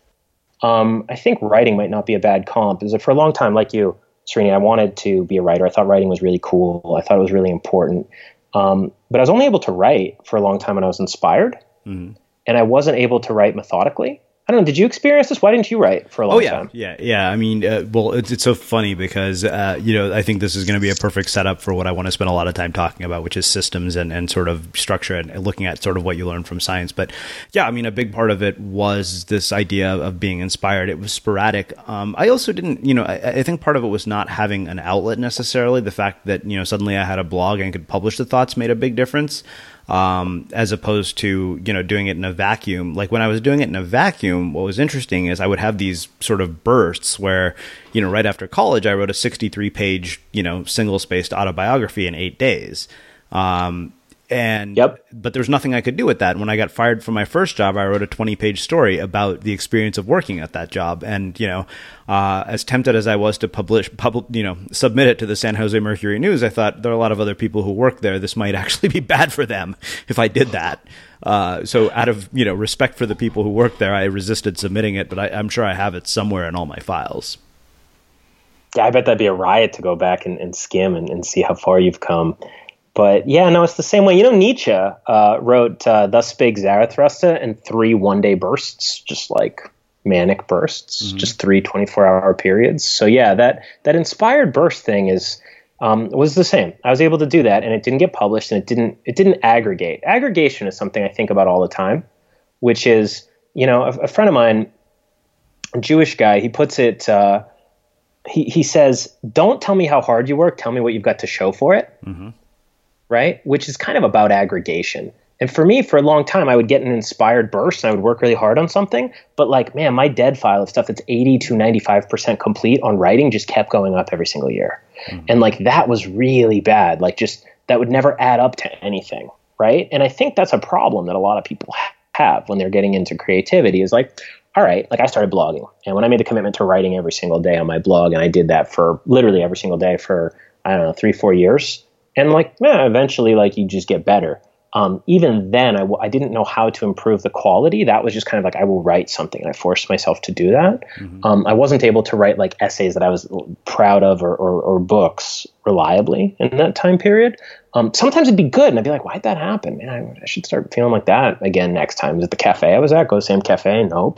Um, I think writing might not be a bad comp. Because for a long time, like you, Srini, I wanted to be a writer. I thought writing was really cool. I thought it was really important. Um, but I was only able to write for a long time when I was inspired. Mm-hmm. And I wasn't able to write methodically. I don't know. Did you experience this? Why didn't you write for a long oh, yeah, time? Yeah, yeah. I mean, uh, well, it's it's so funny because, uh, you know, I think this is going to be a perfect setup for what I want to spend a lot of time talking about, which is systems and, and sort of structure and looking at sort of what you learn from science. But yeah, I mean, a big part of it was this idea of being inspired. It was sporadic. Um, I also didn't, you know, I, I think part of it was not having an outlet necessarily. The fact that, you know, suddenly I had a blog and could publish the thoughts made a big difference. Um, as opposed to, you know, doing it in a vacuum. Like when I was doing it in a vacuum, what was interesting is I would have these sort of bursts where, you know, right after college, I wrote a sixty-three page, you know, single spaced autobiography in eight days. Um, and, yep. But there's nothing I could do with that. When I got fired from my first job, I wrote a twenty page story about the experience of working at that job. And, you know, uh, as tempted as I was to publish, public, you know, submit it to the San Jose Mercury News, I thought there are a lot of other people who work there. This might actually be bad for them if I did that. Uh, so out of, you know, respect for the people who work there, I resisted submitting it, but I, I'm sure I have it somewhere in all my files. Yeah, I bet that'd be a riot to go back and, and skim and, and see how far you've come. But yeah, no, it's the same way. You know, Nietzsche uh, wrote uh, Thus Spake Zarathustra in three one-day bursts, just like manic bursts, mm-hmm. just three twenty-four hour periods. So yeah, that that inspired burst thing is um, was the same. I was able to do that, and it didn't get published, and it didn't it didn't aggregate. Aggregation is something I think about all the time, which is, you know, a, a friend of mine, a Jewish guy, he puts it. Uh, he he says, "Don't tell me how hard you work. Tell me what you've got to show for it." Mm-hmm. Right? Which is kind of about aggregation. And for me, for a long time, I would get an inspired burst and I would work really hard on something. But like, man, my dead file of stuff that's eighty to ninety-five percent complete on writing just kept going up every single year. Mm-hmm. And like, that was really bad. Like just, that would never add up to anything. Right? And I think that's a problem that a lot of people have when they're getting into creativity is like, all right, like I started blogging. And when I made the commitment to writing every single day on my blog, and I did that for literally every single day for I don't know, three, four years. And like, yeah, eventually like you just get better. Um, even then, I, w- I didn't know how to improve the quality. That was just kind of like, I will write something. I forced myself to do that. Mm-hmm. Um, I wasn't able to write like essays that I was proud of or, or, or books reliably in that time period. Um, sometimes it'd be good. And I'd be like, why'd that happen? Man, I, I should start feeling like that again next time. Is it the cafe I was at? Go to the same cafe? Nope.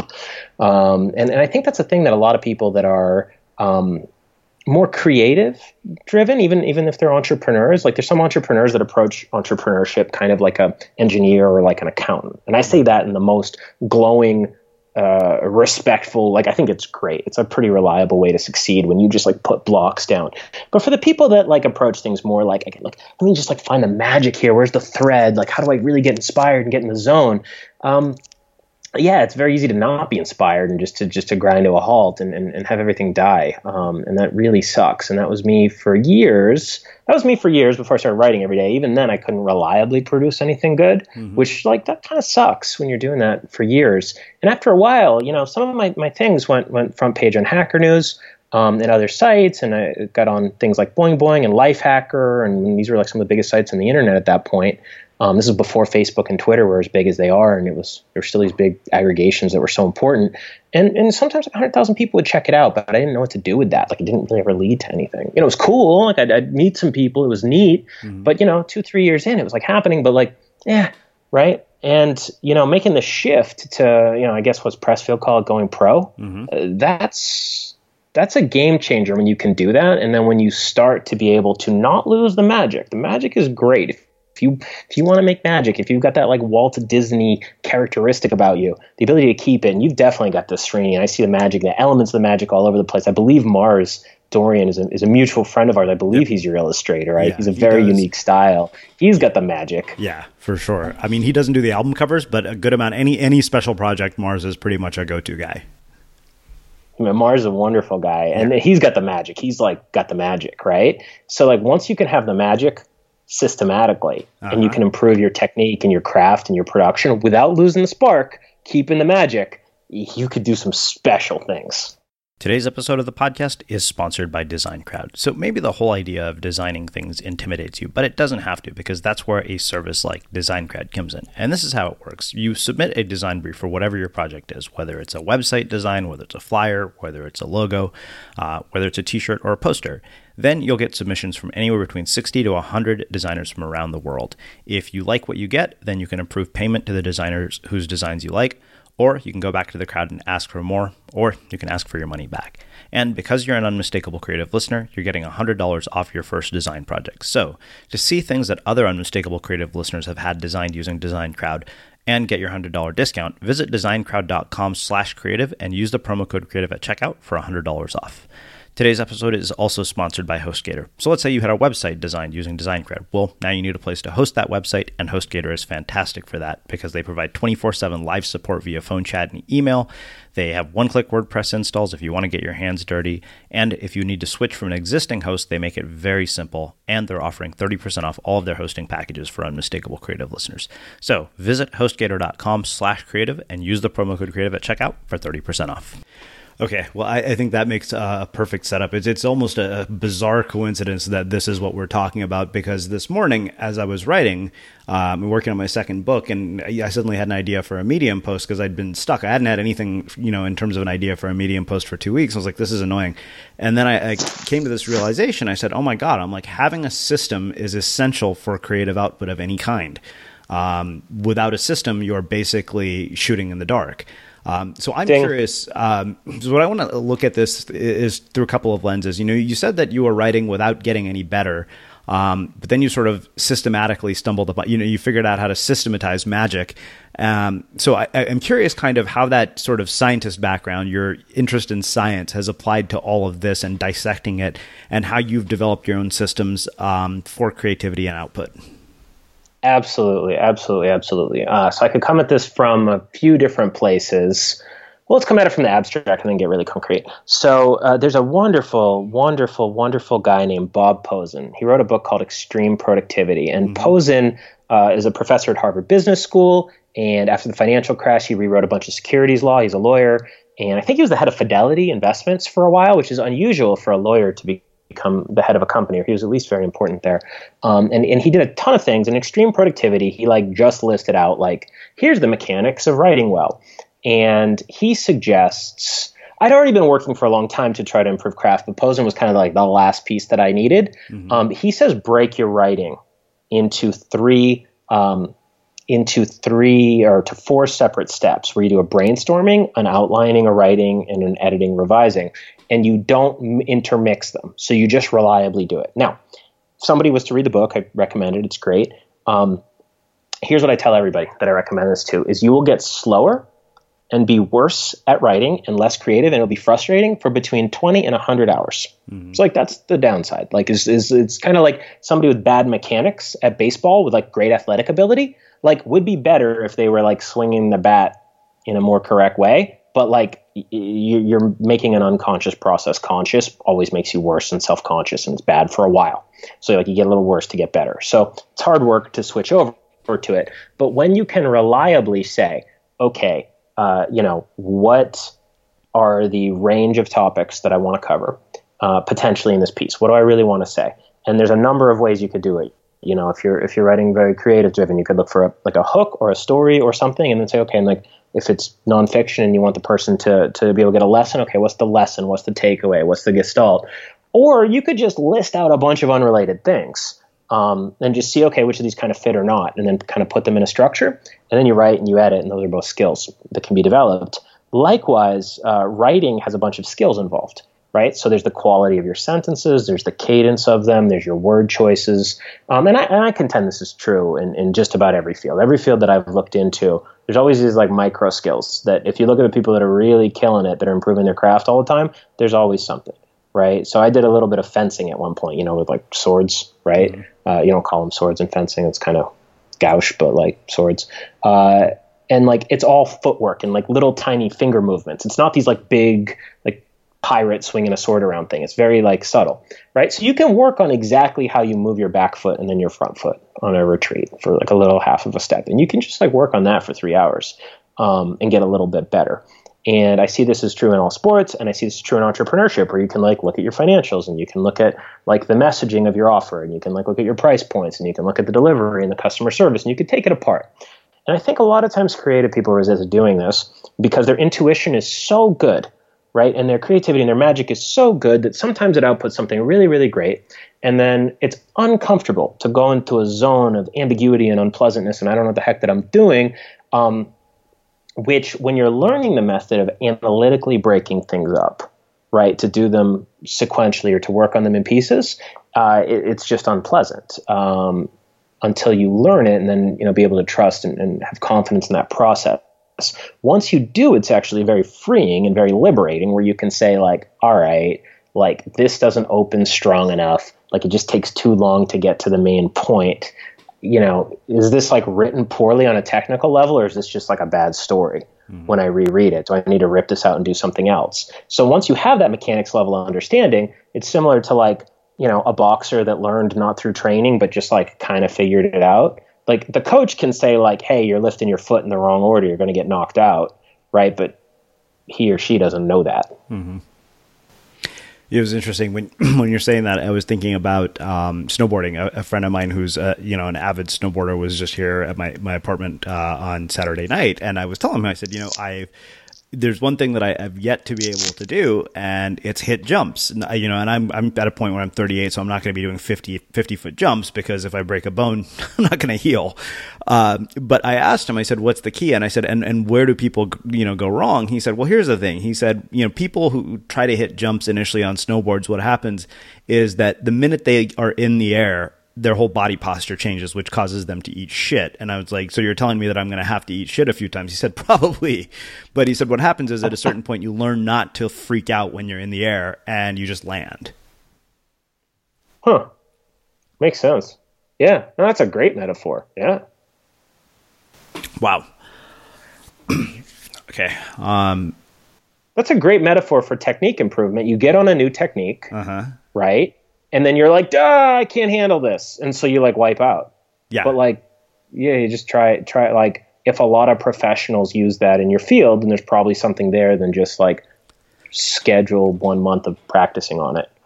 Um, and, and I think that's a thing that a lot of people that are um, more creative driven, even even if they're entrepreneurs, like there's some entrepreneurs that approach entrepreneurship kind of like a engineer or like an accountant. And I say that in the most glowing, uh, respectful, like I think it's great. It's a pretty reliable way to succeed when you just like put blocks down. But for the people that like approach things more like, okay, like, let me just like find the magic here. Where's the thread? Like, how do I really get inspired and get in the zone? Um, Yeah, it's very easy to not be inspired and just to just to grind to a halt and, and, and have everything die. Um, and that really sucks. And that was me for years. That was me for years before I started writing every day. Even then, I couldn't reliably produce anything good, mm-hmm. which like that kind of sucks when you're doing that for years. And after a while, you know, some of my, my things went went front page on Hacker News um, and other sites. And I got on things like Boing Boing and Lifehacker. And these were like some of the biggest sites on the internet at that point. Um, this is before Facebook and Twitter were as big as they are, and it was there were still these big aggregations that were so important. And and sometimes one hundred thousand people would check it out, but I didn't know what to do with that. Like it didn't really ever lead to anything. You know, it was cool. Like I'd, I'd meet some people. It was neat. Mm-hmm. But, you know, two, three years in, it was like happening. But like, yeah, right. And, you know, making the shift to, you know, I guess what's Pressfield call it going pro. Mm-hmm. Uh, that's that's a game changer when you can do that. And then when you start to be able to not lose the magic. The magic is great. If, If you if you want to make magic, if you've got that like Walt Disney characteristic about you, the ability to keep it, and you've definitely got this, Srini. And I see the magic, the elements of the magic all over the place. I believe Mars Dorian is a, is a mutual friend of ours. I believe yep. he's your illustrator, right? Yeah, he's a he very does. unique style. He's got the magic. Yeah, for sure. I mean, he doesn't do the album covers, but a good amount. Any any special project, Mars is pretty much a go-to guy. I mean, Mars is a wonderful guy, and yeah. he's got the magic. He's like got the magic, right? So like once you can have the magic systematically uh-huh. and you can improve your technique and your craft and your production without losing the spark, keeping the magic, you could do some special things. Today's episode of the podcast is sponsored by DesignCrowd. So maybe the whole idea of designing things intimidates you, but it doesn't have to, because that's where a service like DesignCrowd comes in. And this is how it works. You submit a design brief for whatever your project is, whether it's a website design, whether it's a flyer, whether it's a logo, uh, whether it's a t-shirt or a poster. Then you'll get submissions from anywhere between sixty to one hundred designers from around the world. If you like what you get, then you can approve payment to the designers whose designs you like, or you can go back to the crowd and ask for more, or you can ask for your money back. And because you're an Unmistakable Creative listener, you're getting one hundred dollars off your first design project. So to see things that other Unmistakable Creative listeners have had designed using DesignCrowd and get your one hundred dollars discount, visit designcrowd.com slash creative and use the promo code creative at checkout for one hundred dollars off. Today's episode is also sponsored by HostGator. So let's say you had a website designed using DesignCrowd. Well, now you need a place to host that website, and HostGator is fantastic for that because they provide twenty-four seven live support via phone, chat, and email. They have one-click WordPress installs if you want to get your hands dirty. And if you need to switch from an existing host, they make it very simple. And they're offering thirty percent off all of their hosting packages for Unmistakable Creative listeners. So visit HostGator.com slash creative and use the promo code creative at checkout for thirty percent off. Okay, well, I, I think that makes a perfect setup. It's it's almost a bizarre coincidence that this is what we're talking about, because this morning, as I was writing, um, working on my second book, and I suddenly had an idea for a Medium post because I'd been stuck. I hadn't had anything, you know, in terms of an idea for a Medium post for two weeks. I was like, this is annoying. And then I, I came to this realization. I said, oh my God, I'm like, having a system is essential for creative output of any kind. Um, without a system, you're basically shooting in the dark. Um, so I'm Ding. curious, um, so what I want to look at this is through a couple of lenses. You know, you said that you were writing without getting any better, um, but then you sort of systematically stumbled upon, you know, you figured out how to systematize magic. Um, so I, I'm curious kind of how that sort of scientist background, your interest in science, has applied to all of this and dissecting it, and how you've developed your own systems um, for creativity and output. Absolutely, absolutely, absolutely. Uh, so I could come at this from a few different places. Well, let's come at it from the abstract and then get really concrete. So uh, there's a wonderful, wonderful, wonderful guy named Bob Pozen. He wrote a book called Extreme Productivity. And mm-hmm. Pozen uh, is a professor at Harvard Business School. And after the financial crash, he rewrote a bunch of securities law. He's a lawyer. And I think he was the head of Fidelity Investments for a while, which is unusual for a lawyer to be become the head of a company, or he was at least very important there. Um, and, and he did a ton of things. In Extreme Productivity, he like just listed out like, here's the mechanics of writing well. And he suggests, I'd already been working for a long time to try to improve craft, but Posen was kind of like the last piece that I needed. Mm-hmm. Um, he says break your writing into three um, into three or to four separate steps, where you do a brainstorming, an outlining, a writing, and an editing, revising, and you don't intermix them. So you just reliably do it. Now, if somebody was to read the book, I recommend it. It's great. Um, here's what I tell everybody that I recommend this to, is you will get slower and be worse at writing and less creative, and it'll be frustrating for between twenty and one hundred hours. Mm-hmm. So like that's the downside. Like is is it's kind of like somebody with bad mechanics at baseball with like great athletic ability, like would be better if they were like swinging the bat in a more correct way. But like y- you're making an unconscious process conscious, always makes you worse and self-conscious, and it's bad for a while. So like you get a little worse to get better. So it's hard work to switch over to it. But when you can reliably say, okay, Uh, you know, what are the range of topics that I want to cover uh, potentially in this piece? What do I really want to say? And there's a number of ways you could do it. You know, if you're if you're writing very creative driven, you could look for a, like a hook or a story or something, and then say, okay, and like if it's nonfiction and you want the person to to be able to get a lesson, okay, what's the lesson? What's the takeaway? What's the gestalt? Or you could just list out a bunch of unrelated things. Um, and just see, okay, which of these kind of fit or not, and then kind of put them in a structure, and then you write and you edit, and those are both skills that can be developed. Likewise, uh, writing has a bunch of skills involved, right? So there's the quality of your sentences, there's the cadence of them, there's your word choices, um, and, I, and I contend this is true in, in just about every field. Every field that I've looked into, there's always these like micro skills that if you look at the people that are really killing it, that are improving their craft all the time, there's always something. Right. So I did a little bit of fencing at one point, you know, with like swords, right? Mm-hmm. Uh, you don't call them swords in fencing. It's kind of gouache, but like swords. Uh, and like, it's all footwork and like little tiny finger movements. It's not these like big, like pirate swinging a sword around thing. It's very like subtle, right? So you can work on exactly how you move your back foot and then your front foot on a retreat for like a little half of a step. And you can just like work on that for three hours um, and get a little bit better. And I see this as true in all sports, and I see this as true in entrepreneurship, where you can like look at your financials, and you can look at like the messaging of your offer, and you can like look at your price points, and you can look at the delivery and the customer service, and you can take it apart. And I think a lot of times creative people resist doing this because their intuition is so good, right? And their creativity and their magic is so good that sometimes it outputs something really, really great. And then it's uncomfortable to go into a zone of ambiguity and unpleasantness, and I don't know what the heck that I'm doing. Um, which when you're learning the method of analytically breaking things up, right, to do them sequentially or to work on them in pieces, uh, it, it's just unpleasant um, until you learn it and then, you know, be able to trust and, and have confidence in that process. Once you do, it's actually very freeing and very liberating, where you can say like, all right, like this doesn't open strong enough. Like it just takes too long to get to the main point. You know, is this like written poorly on a technical level, or is this just like a bad story mm-hmm. when I reread it? Do I need to rip this out and do something else? So once you have that mechanics level of understanding, it's similar to like, you know, a boxer that learned not through training, but just like kind of figured it out. Like the coach can say like, hey, you're lifting your foot in the wrong order, you're going to get knocked out, right? But he or she doesn't know that. Mm-hmm. It was interesting when when you're saying that. I was thinking about um, snowboarding. A, a friend of mine who's uh, you know an avid snowboarder was just here at my my apartment uh, on Saturday night, and I was telling him, I said, you know, I there's one thing that I have yet to be able to do, and it's hit jumps. And, you know, and I'm I'm at a point where I'm thirty-eight, so I'm not going to be doing fifty, fifty foot jumps, because if I break a bone, I'm not going to heal. Um, but I asked him, I said, what's the key? And I said, and, and where do people, you know, go wrong? He said, well, here's the thing. He said, you know, people who try to hit jumps initially on snowboards, what happens is that the minute they are in the air, their whole body posture changes, which causes them to eat shit. And I was like, so you're telling me that I'm going to have to eat shit a few times? He said, probably. But he said, what happens is at a certain point, you learn not to freak out when you're in the air and you just land. Huh. Makes sense. Yeah. No, that's a great metaphor. Yeah. Wow. Okay. Um, that's a great metaphor for technique improvement. You get on a new technique, uh-huh. right? And then you're like, duh, I can't handle this. And so you like wipe out. Yeah. But like, yeah, you just try it, try it. Like if a lot of professionals use that in your field, then there's probably something there than just like schedule one month of practicing on it.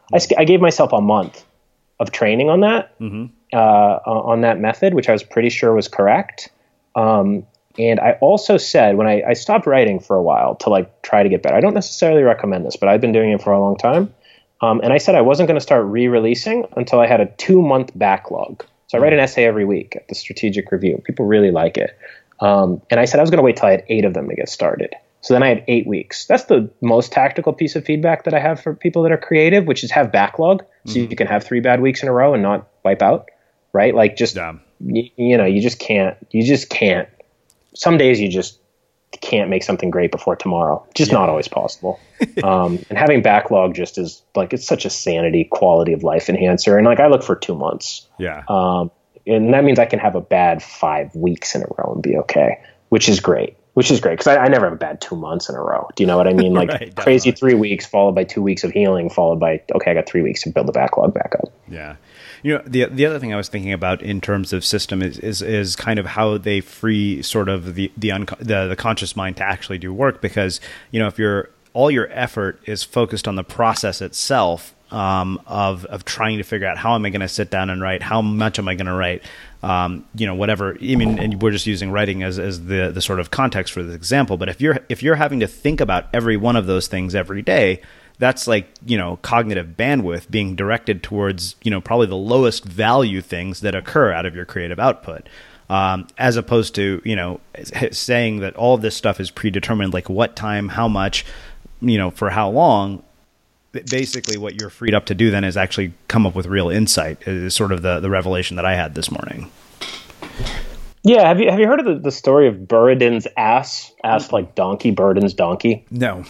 I, I gave myself a month of training on that, mm-hmm. uh, on that method, which I was pretty sure was correct. Um, and I also said when I, I stopped writing for a while to like try to get better, I don't necessarily recommend this, but I've been doing it for a long time. Um, and I said I wasn't going to start re-releasing until I had a two month backlog. So I write an essay every week at the Strategic Review. People really like it. Um, and I said I was going to wait till I had eight of them to get started. So then I had eight weeks. That's the most tactical piece of feedback that I have for people that are creative, which is have backlog. So mm-hmm. you can have three bad weeks in a row and not wipe out, right? Like just, Damn. you, you know, you just can't, you just can't. Some days you just can't make something great before tomorrow. Just yeah. not always possible. um, and having backlog just is like, it's such a sanity, quality of life enhancer. And like, I look for two months. Yeah. Um, and that means I can have a bad five weeks in a row and be okay, which is great. Which is great because I, I never have a bad two months in a row. Do you know what I mean? Like right, crazy three weeks followed by two weeks of healing, followed by, okay, I got three weeks to build the backlog back up. Yeah. You know, the the other thing I was thinking about in terms of system is is, is kind of how they free sort of the the, unco- the the conscious mind to actually do work. Because, you know, if you're all your effort is focused on the process itself, um, of of trying to figure out how am I going to sit down and write, how much am I going to write, um, you know, whatever. I mean, and we're just using writing as as the the sort of context for this example. But if you're if you're having to think about every one of those things every day, that's like, you know, cognitive bandwidth being directed towards, you know, probably the lowest value things that occur out of your creative output. Um, as opposed to, you know, saying that all of this stuff is predetermined, like what time, how much, you know, for how long. Basically what you're freed up to do then is actually come up with real insight, is sort of the, the revelation that I had this morning. Yeah. Have you, have you heard of the, the story of Buridan's ass? Ass like donkey, Buridan's donkey? No.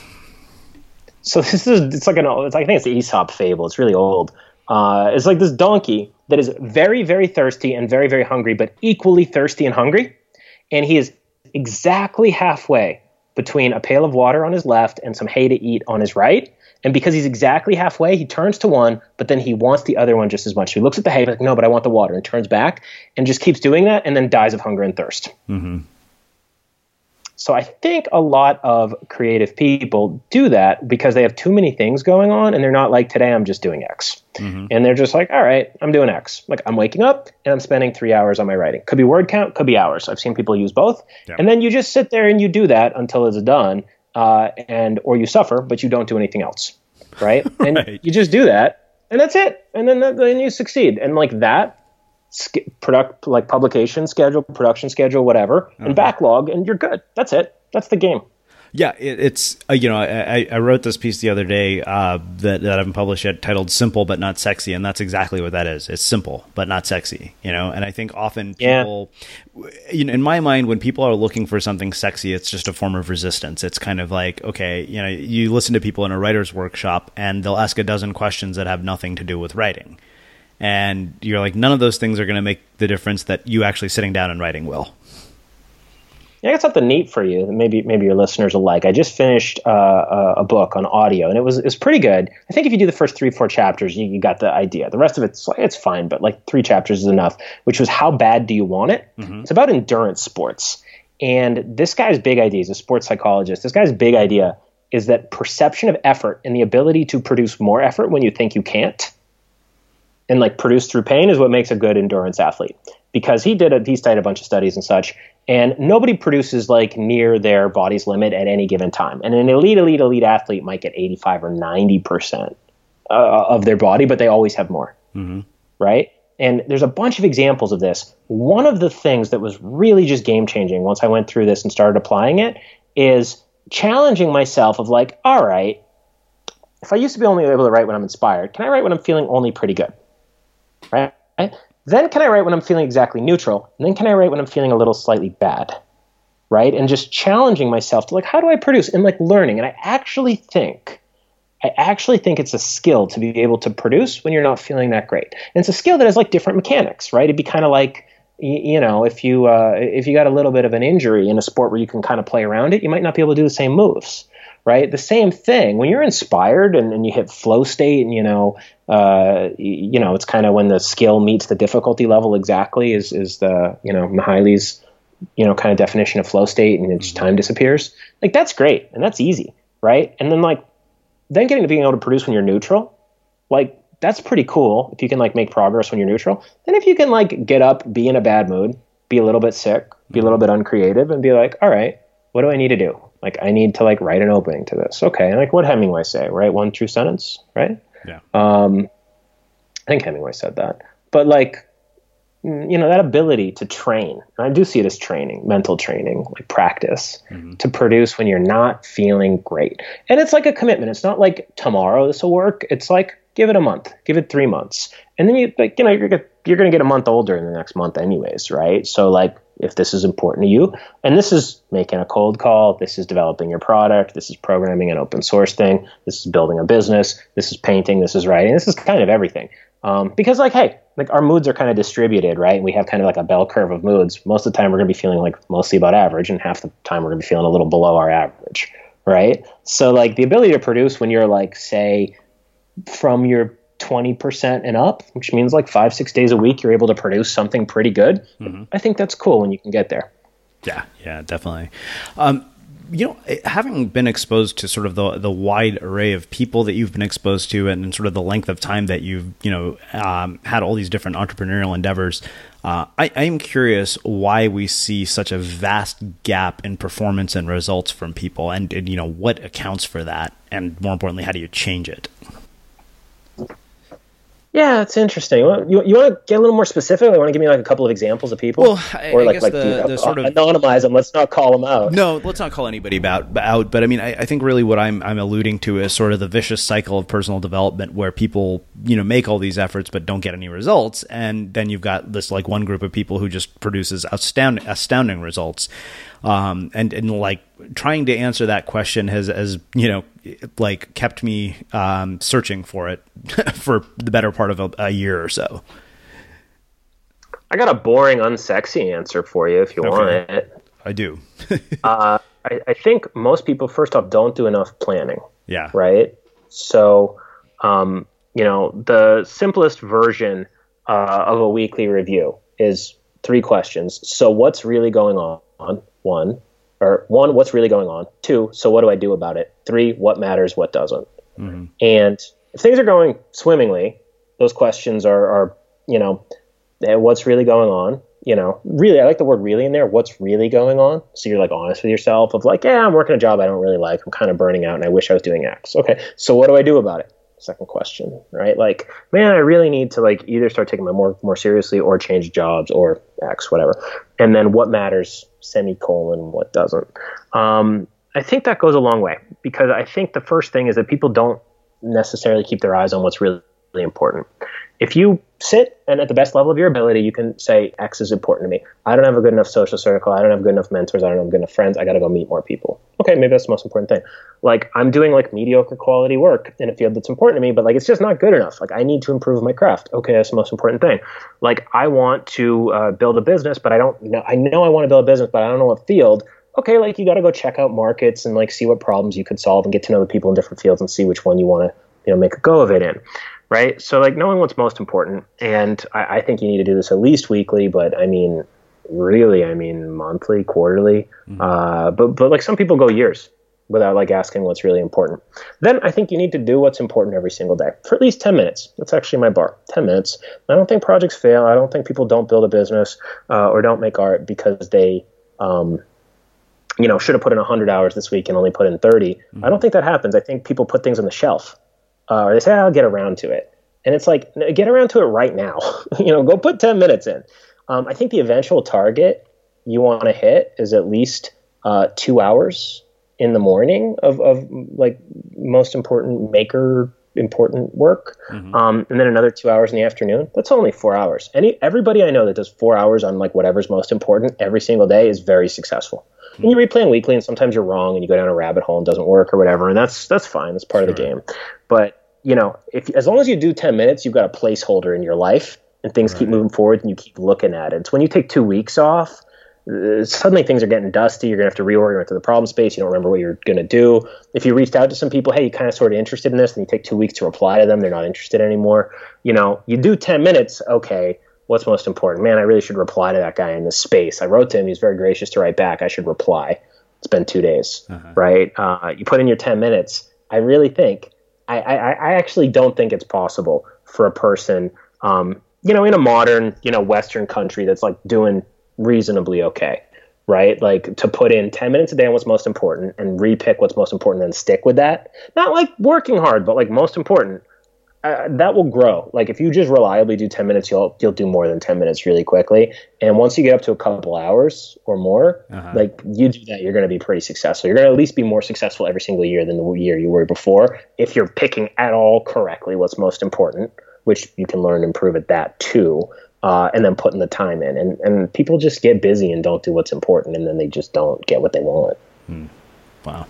So this is, it's like an, it's like, I think it's the Aesop fable. It's really old. Uh, it's like this donkey that is very, very thirsty and very, very hungry, but equally thirsty and hungry. And he is exactly halfway between a pail of water on his left and some hay to eat on his right. And because he's exactly halfway, he turns to one, but then he wants the other one just as much. So he looks at the hay, like, no, but I want the water, and turns back and just keeps doing that and then dies of hunger and thirst. Mm-hmm. So I think a lot of creative people do that because they have too many things going on and they're not like, today I'm just doing X. Mm-hmm. And they're just like, all right, I'm doing X. Like I'm waking up and I'm spending three hours on my writing. Could be word count, could be hours. I've seen people use both. Yeah. And then you just sit there and you do that until it's done. Uh, and or you suffer, but you don't do anything else, right? And right. you just do that, and that's it. And then then you succeed. And like that, sk- product like publication schedule, production schedule, whatever, uh-huh. and backlog, and you're good. That's it. That's the game. Yeah, it, it's uh, you know I, I wrote this piece the other day uh, that that I haven't published yet, titled "Simple but Not Sexy," and that's exactly what that is. It's simple but not sexy, you know. And I think often people, yeah. you know, in my mind, when people are looking for something sexy, it's just a form of resistance. It's kind of like, okay, you know, you listen to people in a writer's workshop, and they'll ask a dozen questions that have nothing to do with writing, and you're like, none of those things are going to make the difference that you actually sitting down and writing will. Yeah, I got something neat for you that maybe maybe your listeners will like. I just finished uh, a book on audio, and it was it was pretty good. I think if you do the first three, four chapters, you, you got the idea. The rest of it's it's fine, but like three chapters is enough, which was How Bad Do You Want It? Mm-hmm. It's about endurance sports. And this guy's big idea, he's a sports psychologist, this guy's big idea is that perception of effort and the ability to produce more effort when you think you can't, and like produce through pain, is what makes a good endurance athlete. Because he did a, he studied a bunch of studies and such, and nobody produces like near their body's limit at any given time. And an elite, elite, elite athlete might get eighty-five or ninety percent uh, of their body, but they always have more, mm-hmm. right? And there's a bunch of examples of this. One of the things that was really just game changing once I went through this and started applying it is challenging myself of like, all right, if I used to be only able to write when I'm inspired, can I write when I'm feeling only pretty good, right? Then can I write when I'm feeling exactly neutral? And then can I write when I'm feeling a little slightly bad, right? And just challenging myself to like, how do I produce? And like learning. And I actually think, I actually think it's a skill to be able to produce when you're not feeling that great. And it's a skill that has like different mechanics, right? It'd be kind of like, you know, if you uh, if you got a little bit of an injury in a sport where you can kind of play around it, you might not be able to do the same moves. Right? The same thing when you're inspired and, and you hit flow state, and you know, uh, you, you know, it's kind of when the skill meets the difficulty level exactly is is the, you know, Mihaly's, you know, kind of definition of flow state, and it's time disappears. Like that's great and that's easy, right? And then like then getting to being able to produce when you're neutral like that's pretty cool if you can like make progress when you're neutral. Then if you can like get up, be in a bad mood, be a little bit sick, be a little bit uncreative, and be like, all right, what do I need to do? Like, I need to like write an opening to this. Okay, like what Hemingway say, right? One true sentence, right? Yeah. Um, I think Hemingway said that. But like, you know, that ability to train, and I do see it as training, mental training, like practice, mm-hmm. to produce when you're not feeling great. And it's like a commitment. It's not like tomorrow this will work. It's like, give it a month, give it three months. And then you like, you know, you're gonna, you're going to get a month older in the next month anyways, right? So like, if this is important to you, and this is making a cold call, this is developing your product, this is programming an open source thing, this is building a business, this is painting, this is writing, this is kind of everything. Um, because like, hey, like our moods are kind of distributed, right? And we have kind of like a bell curve of moods. Most of the time we're going to be feeling like mostly about average, and half the time we're going to be feeling a little below our average, right? So like the ability to produce when you're like, say, from your twenty percent and up, which means like five, six days a week, you're able to produce something pretty good. Mm-hmm. I think that's cool when you can get there. Yeah, yeah, definitely. Um, you know, having been exposed to sort of the the wide array of people that you've been exposed to, and, and sort of the length of time that you've, you know, um, had all these different entrepreneurial endeavors, uh, I, I am curious why we see such a vast gap in performance and results from people, and, and you know, what accounts for that, and more importantly, how do you change it? Yeah, it's interesting. You, you want to get a little more specific? You want to give me like a couple of examples of people? Well, I, or I like, guess like the, you know, the sort of anonymize them. Let's not call them out. No, let's not call anybody about, out. But I mean, I, I think really what I'm I'm alluding to is sort of the vicious cycle of personal development, where people, you know, make all these efforts but don't get any results, and then you've got this like one group of people who just produces astounding astounding results. Um, and, and like trying to answer that question has, has, you know, like kept me, um, searching for it for the better part of a, a year or so. I got a boring, unsexy answer for you if you okay. want it. I do. uh, I, I think most people, first off, don't do enough planning. Yeah. Right. So, um, you know, the simplest version, uh, of a weekly review is three questions. So what's really going on? One, or one, what's really going on? Two, so what do I do about it? Three, what matters, what doesn't? Mm-hmm. And if things are going swimmingly, those questions are, are, you know, what's really going on? You know, really, I like the word really in there. What's really going on? So you're like honest with yourself of like, yeah, I'm working a job I don't really like. I'm kind of burning out and I wish I was doing X. Okay, so what do I do about it? Second question, right? Like, man, I really need to like either start taking my more more seriously or change jobs or X, whatever. And then what matters, semicolon, what doesn't. Um, I think that goes a long way, because I think the first thing is that people don't necessarily keep their eyes on what's really, really important. If you sit and at the best level of your ability, you can say X is important to me. I don't have a good enough social circle. I don't have good enough mentors. I don't have good enough friends. I got to go meet more people. Okay, maybe that's the most important thing. Like I'm doing like mediocre quality work in a field that's important to me, but like it's just not good enough. Like I need to improve my craft. Okay, that's the most important thing. Like I want to uh, build a business, but I don't know. I know I want to build a business, but I don't know what field. Okay, like you got to go check out markets and like see what problems you could solve and get to know the people in different fields and see which one you want to, you know, make a go of it in. Right. So like knowing what's most important. And I, I think you need to do this at least weekly, but I mean, really, I mean, monthly, quarterly. Mm-hmm. Uh, but, but like some people go years without like asking what's really important. Then I think you need to do what's important every single day for at least ten minutes. That's actually my bar, ten minutes. I don't think projects fail. I don't think people don't build a business uh, or don't make art because they, um, you know, should have put in one hundred hours this week and only put in thirty. Mm-hmm. I don't think that happens. I think people put things on the shelf. Uh, or they say, I'll get around to it. And it's like, get around to it right now. you know, go put ten minutes in. Um, I think the eventual target you want to hit is at least uh, two hours in the morning of, of like most important maker important work. Mm-hmm. Um, and then another two hours in the afternoon. That's only four hours. Any Everybody I know that does four hours on like whatever's most important every single day is very successful. Mm-hmm. And you replan weekly and sometimes you're wrong and you go down a rabbit hole and it doesn't work or whatever. And that's, that's fine. That's part sure. of the game. But you know, if as long as you do ten minutes, you've got a placeholder in your life and things right. keep moving forward and you keep looking at it. It's when you take two weeks off, uh, suddenly things are getting dusty. You're going to have to reorient to the problem space. You don't remember what you're going to do. If you reached out to some people, hey, you kind of sort of interested in this, and you take two weeks to reply to them, they're not interested anymore. You know, you do ten minutes. Okay, what's most important? Man, I really should reply to that guy in this space. I wrote to him. He's very gracious to write back. I should reply. It's been two days, uh-huh. right? Uh, you put in your ten minutes. I really think I, I, I actually don't think it's possible for a person, um, you know, in a modern, you know, Western country that's like doing reasonably okay, right? Like to put in ten minutes a day on what's most important and repick what's most important and stick with that. Not like working hard, but like most important. Uh, that will grow. Like if you just reliably do ten minutes, you'll you'll do more than ten minutes really quickly. And once you get up to a couple hours or more, uh-huh. like you do that, you're going to be pretty successful. You're going to at least be more successful every single year than the year you were before. If you're picking at all correctly what's most important, which you can learn and improve at that too, uh, and then putting the time in. And and people just get busy and don't do what's important, and then they just don't get what they want. Hmm. Wow.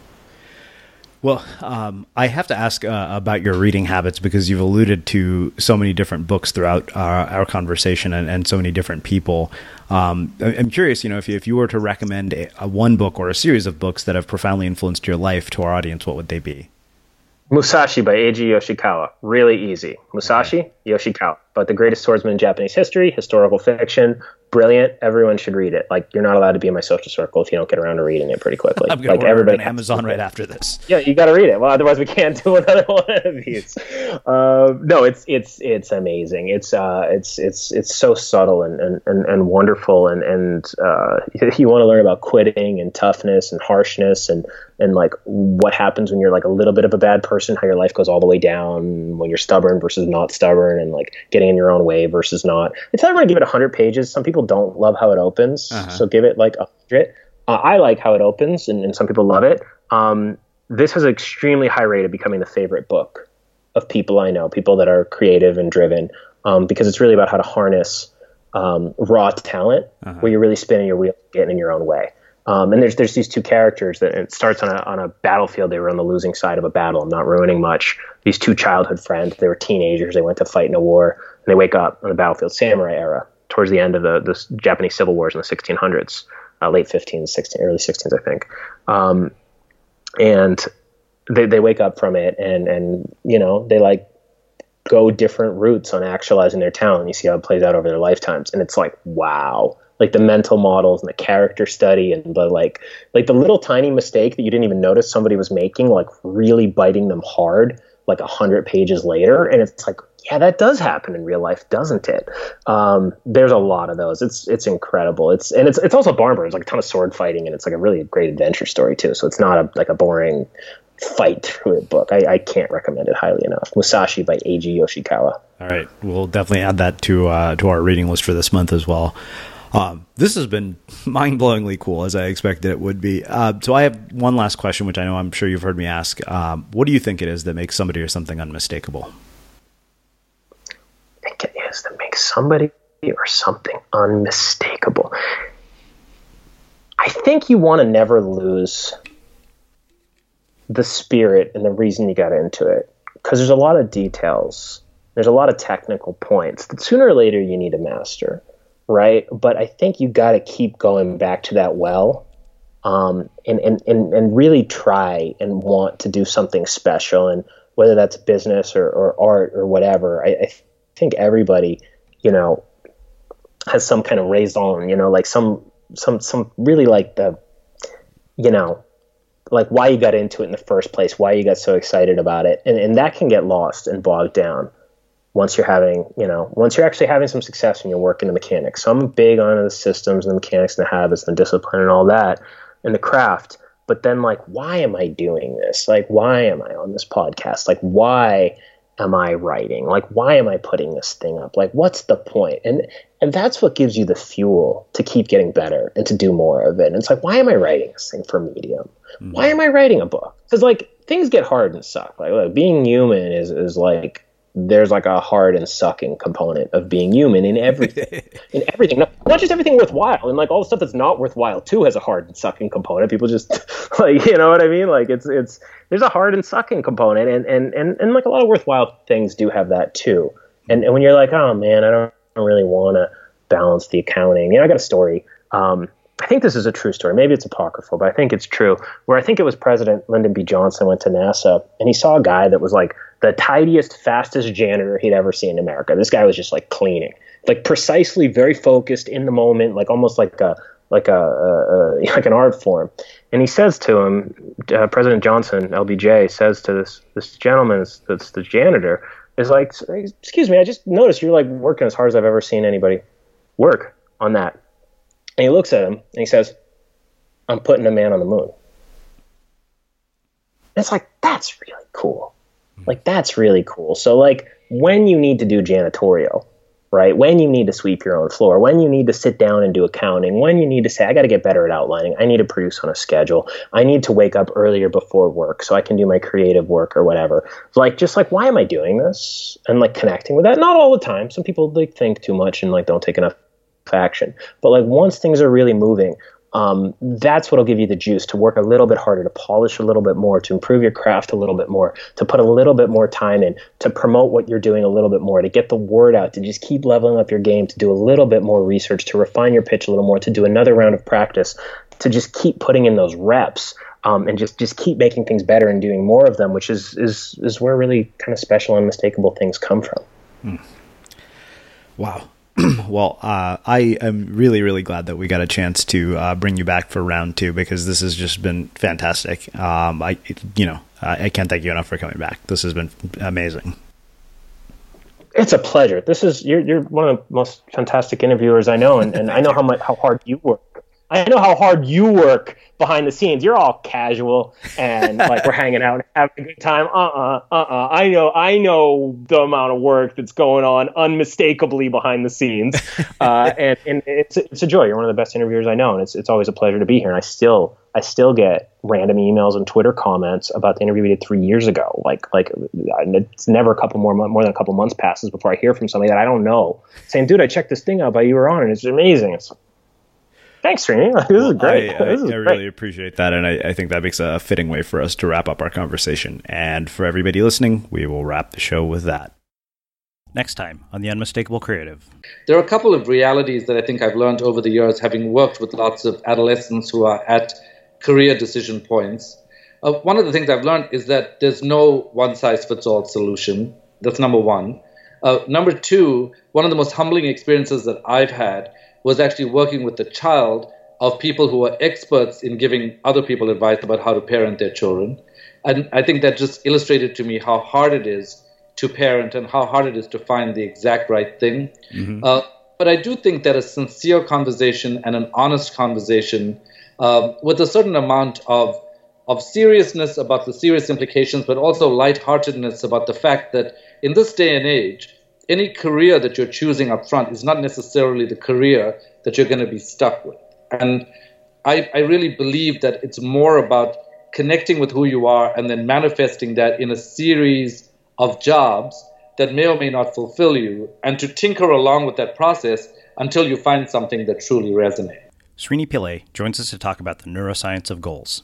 Well, um, I have to ask uh, about your reading habits because you've alluded to so many different books throughout our, our conversation and, and so many different people. Um, I'm curious, you know, if you, if you were to recommend a, a one book or a series of books that have profoundly influenced your life to our audience, what would they be? Musashi by Eiji Yoshikawa. Really easy. Musashi, okay. Yoshikawa. But the greatest swordsman in Japanese history, historical fiction, brilliant. Everyone should read it. Like, you're not allowed to be in my social circle if you don't get around to reading it pretty quickly. I'm going like to everybody on Amazon right after this. Yeah, you got to read it. Well, otherwise we can't do another one of these. Uh, no, it's it's it's amazing. It's uh it's it's it's so subtle and and, and, and wonderful. And and uh, you want to learn about quitting and toughness and harshness and and like what happens when you're like a little bit of a bad person, how your life goes all the way down when you're stubborn versus not stubborn, and like getting in your own way versus not. It's not going to give it one hundred pages. Some people don't love how it opens, uh-huh. so give it like one hundred. Uh, I like how it opens, and, and some people love it. Um, this has an extremely high rate of becoming the favorite book of people I know, people that are creative and driven, um, because it's really about how to harness um, raw talent, uh-huh. where you're really spinning your wheel, getting in your own way. Um, and there's there's these two characters that it starts on a on a battlefield. They were on the losing side of a battle. I'm not ruining much. These two childhood friends. They were teenagers. They went to fight in a war, and they wake up on the battlefield, samurai era, towards the end of the, the Japanese civil wars in the sixteen hundreds, uh, late fifteens, sixteen, early sixteens, I think. Um, and they they wake up from it, and and you know they like go different routes on actualizing their talent. You see how it plays out over their lifetimes, and it's like, wow. Like the mental models and the character study and the like, like the little tiny mistake that you didn't even notice somebody was making, like really biting them hard, like a hundred pages later. And it's like, yeah, that does happen in real life, doesn't it? Um, there's a lot of those. It's, it's incredible. It's, and it's, it's also barn-burner. It's like a ton of sword fighting, and it's like a really great adventure story too. So it's not a, like a boring fight through it book. I, I can't recommend it highly enough. Musashi by Eiji Yoshikawa. All right. We'll definitely add that to, uh, to our reading list for this month as well. Um, this has been mind-blowingly cool, as I expected it would be. Uh, so I have one last question, which I know I'm sure you've heard me ask. Um, what do you think it is that makes somebody or something unmistakable? I think it is that makes somebody or something unmistakable. I think you want to never lose the spirit and the reason you got into it, because there's a lot of details. There's a lot of technical points that sooner or later you need to master. Right. But I think you got to keep going back to that well, um, and, and, and, and really try and want to do something special. And whether that's business or, or art or whatever, I, I think everybody, you know, has some kind of raison, you know, like some, some, some really like the, you know, like why you got into it in the first place, why you got so excited about it. And, and that can get lost and bogged down. Once you're having, you know, once you're actually having some success and you're working the mechanics. So I'm big on the systems and the mechanics and the habits and the discipline and all that and the craft. But then like, why am I doing this? Like, why am I on this podcast? Like, why am I writing? Like, why am I putting this thing up? Like, what's the point? And, and that's what gives you the fuel to keep getting better and to do more of it. And it's like, why am I writing this thing for Medium? Mm-hmm. Why am I writing a book? Because like things get hard and suck. Like, like being human is, is like, there's like a hard and sucking component of being human in everything, in everything, not, not just everything worthwhile. And like all the stuff that's not worthwhile too has a hard and sucking component. People just like, you know what I mean? Like it's, it's, there's a hard and sucking component, and, and, and, and like a lot of worthwhile things do have that too. And, and when you're like, oh man, I don't, I don't really want to balance the accounting. You know, I got a story. Um, I think this is a true story. Maybe it's apocryphal, but I think it's true. Where I think it was President Lyndon B. Johnson went to NASA, and he saw a guy that was like the tidiest, fastest janitor he'd ever seen in America. This guy was just like cleaning, like precisely, very focused in the moment, like almost like a like a, a, a like an art form. And he says to him, uh, President Johnson, L B J, says to this this gentleman, that's the janitor, is like, excuse me, I just noticed you're like working as hard as I've ever seen anybody work on that. And he looks at him and he says, I'm putting a man on the moon. And it's like, that's really cool. Like, that's really cool. So like when you need to do janitorial, right? When you need to sweep your own floor, when you need to sit down and do accounting, when you need to say, I got to get better at outlining, I need to produce on a schedule, I need to wake up earlier before work so I can do my creative work or whatever. Like, just like, why am I doing this? And like connecting with that. Not all the time. Some people like think too much and like don't take enough action. But like once things are really moving, Um, that's what'll give you the juice to work a little bit harder, to polish a little bit more, to improve your craft a little bit more, to put a little bit more time in, to promote what you're doing a little bit more, to get the word out, to just keep leveling up your game, to do a little bit more research, to refine your pitch a little more, to do another round of practice, to just keep putting in those reps, um, and just, just keep making things better and doing more of them, which is, is, is where really kind of special, unmistakable things come from. Hmm. Wow. Well, uh, I am really, really glad that we got a chance to uh, bring you back for round two, because this has just been fantastic. Um, I, you know, I, I can't thank you enough for coming back. This has been amazing. It's a pleasure. This is you're you're one of the most fantastic interviewers I know, and, and I know how much how hard you work. I know how hard you work behind the scenes. You're all casual and like we're hanging out and having a good time. Uh-uh, uh-uh. I know, I know the amount of work that's going on unmistakably behind the scenes. Uh, and, and it's, it's a joy. You're one of the best interviewers I know. And it's, it's always a pleasure to be here. And I still, I still get random emails and Twitter comments about the interview we did three years ago. Like, like it's never a couple more, more than a couple months passes before I hear from somebody that I don't know saying, dude, I checked this thing out by you were on and it's amazing. It's Thanks, Srini. This well, is great. I, I, this is I really great. appreciate that, and I, I think that makes a fitting way for us to wrap up our conversation. And for everybody listening, we will wrap the show with that. Next time on The Unmistakable Creative. There are a couple of realities that I think I've learned over the years, having worked with lots of adolescents who are at career decision points. Uh, one of the things I've learned is that there's no one-size-fits-all solution. That's number one. Uh, number two, one of the most humbling experiences that I've had was actually working with the child of people who are experts in giving other people advice about how to parent their children. And I think that just illustrated to me how hard it is to parent and how hard it is to find the exact right thing. Mm-hmm. Uh, but I do think that a sincere conversation and an honest conversation uh, with a certain amount of, of seriousness about the serious implications, but also lightheartedness about the fact that in this day and age, any career that you're choosing up front is not necessarily the career that you're going to be stuck with. And I, I really believe that it's more about connecting with who you are and then manifesting that in a series of jobs that may or may not fulfill you, and to tinker along with that process until you find something that truly resonates. Srini Pillay joins us to talk about the neuroscience of goals.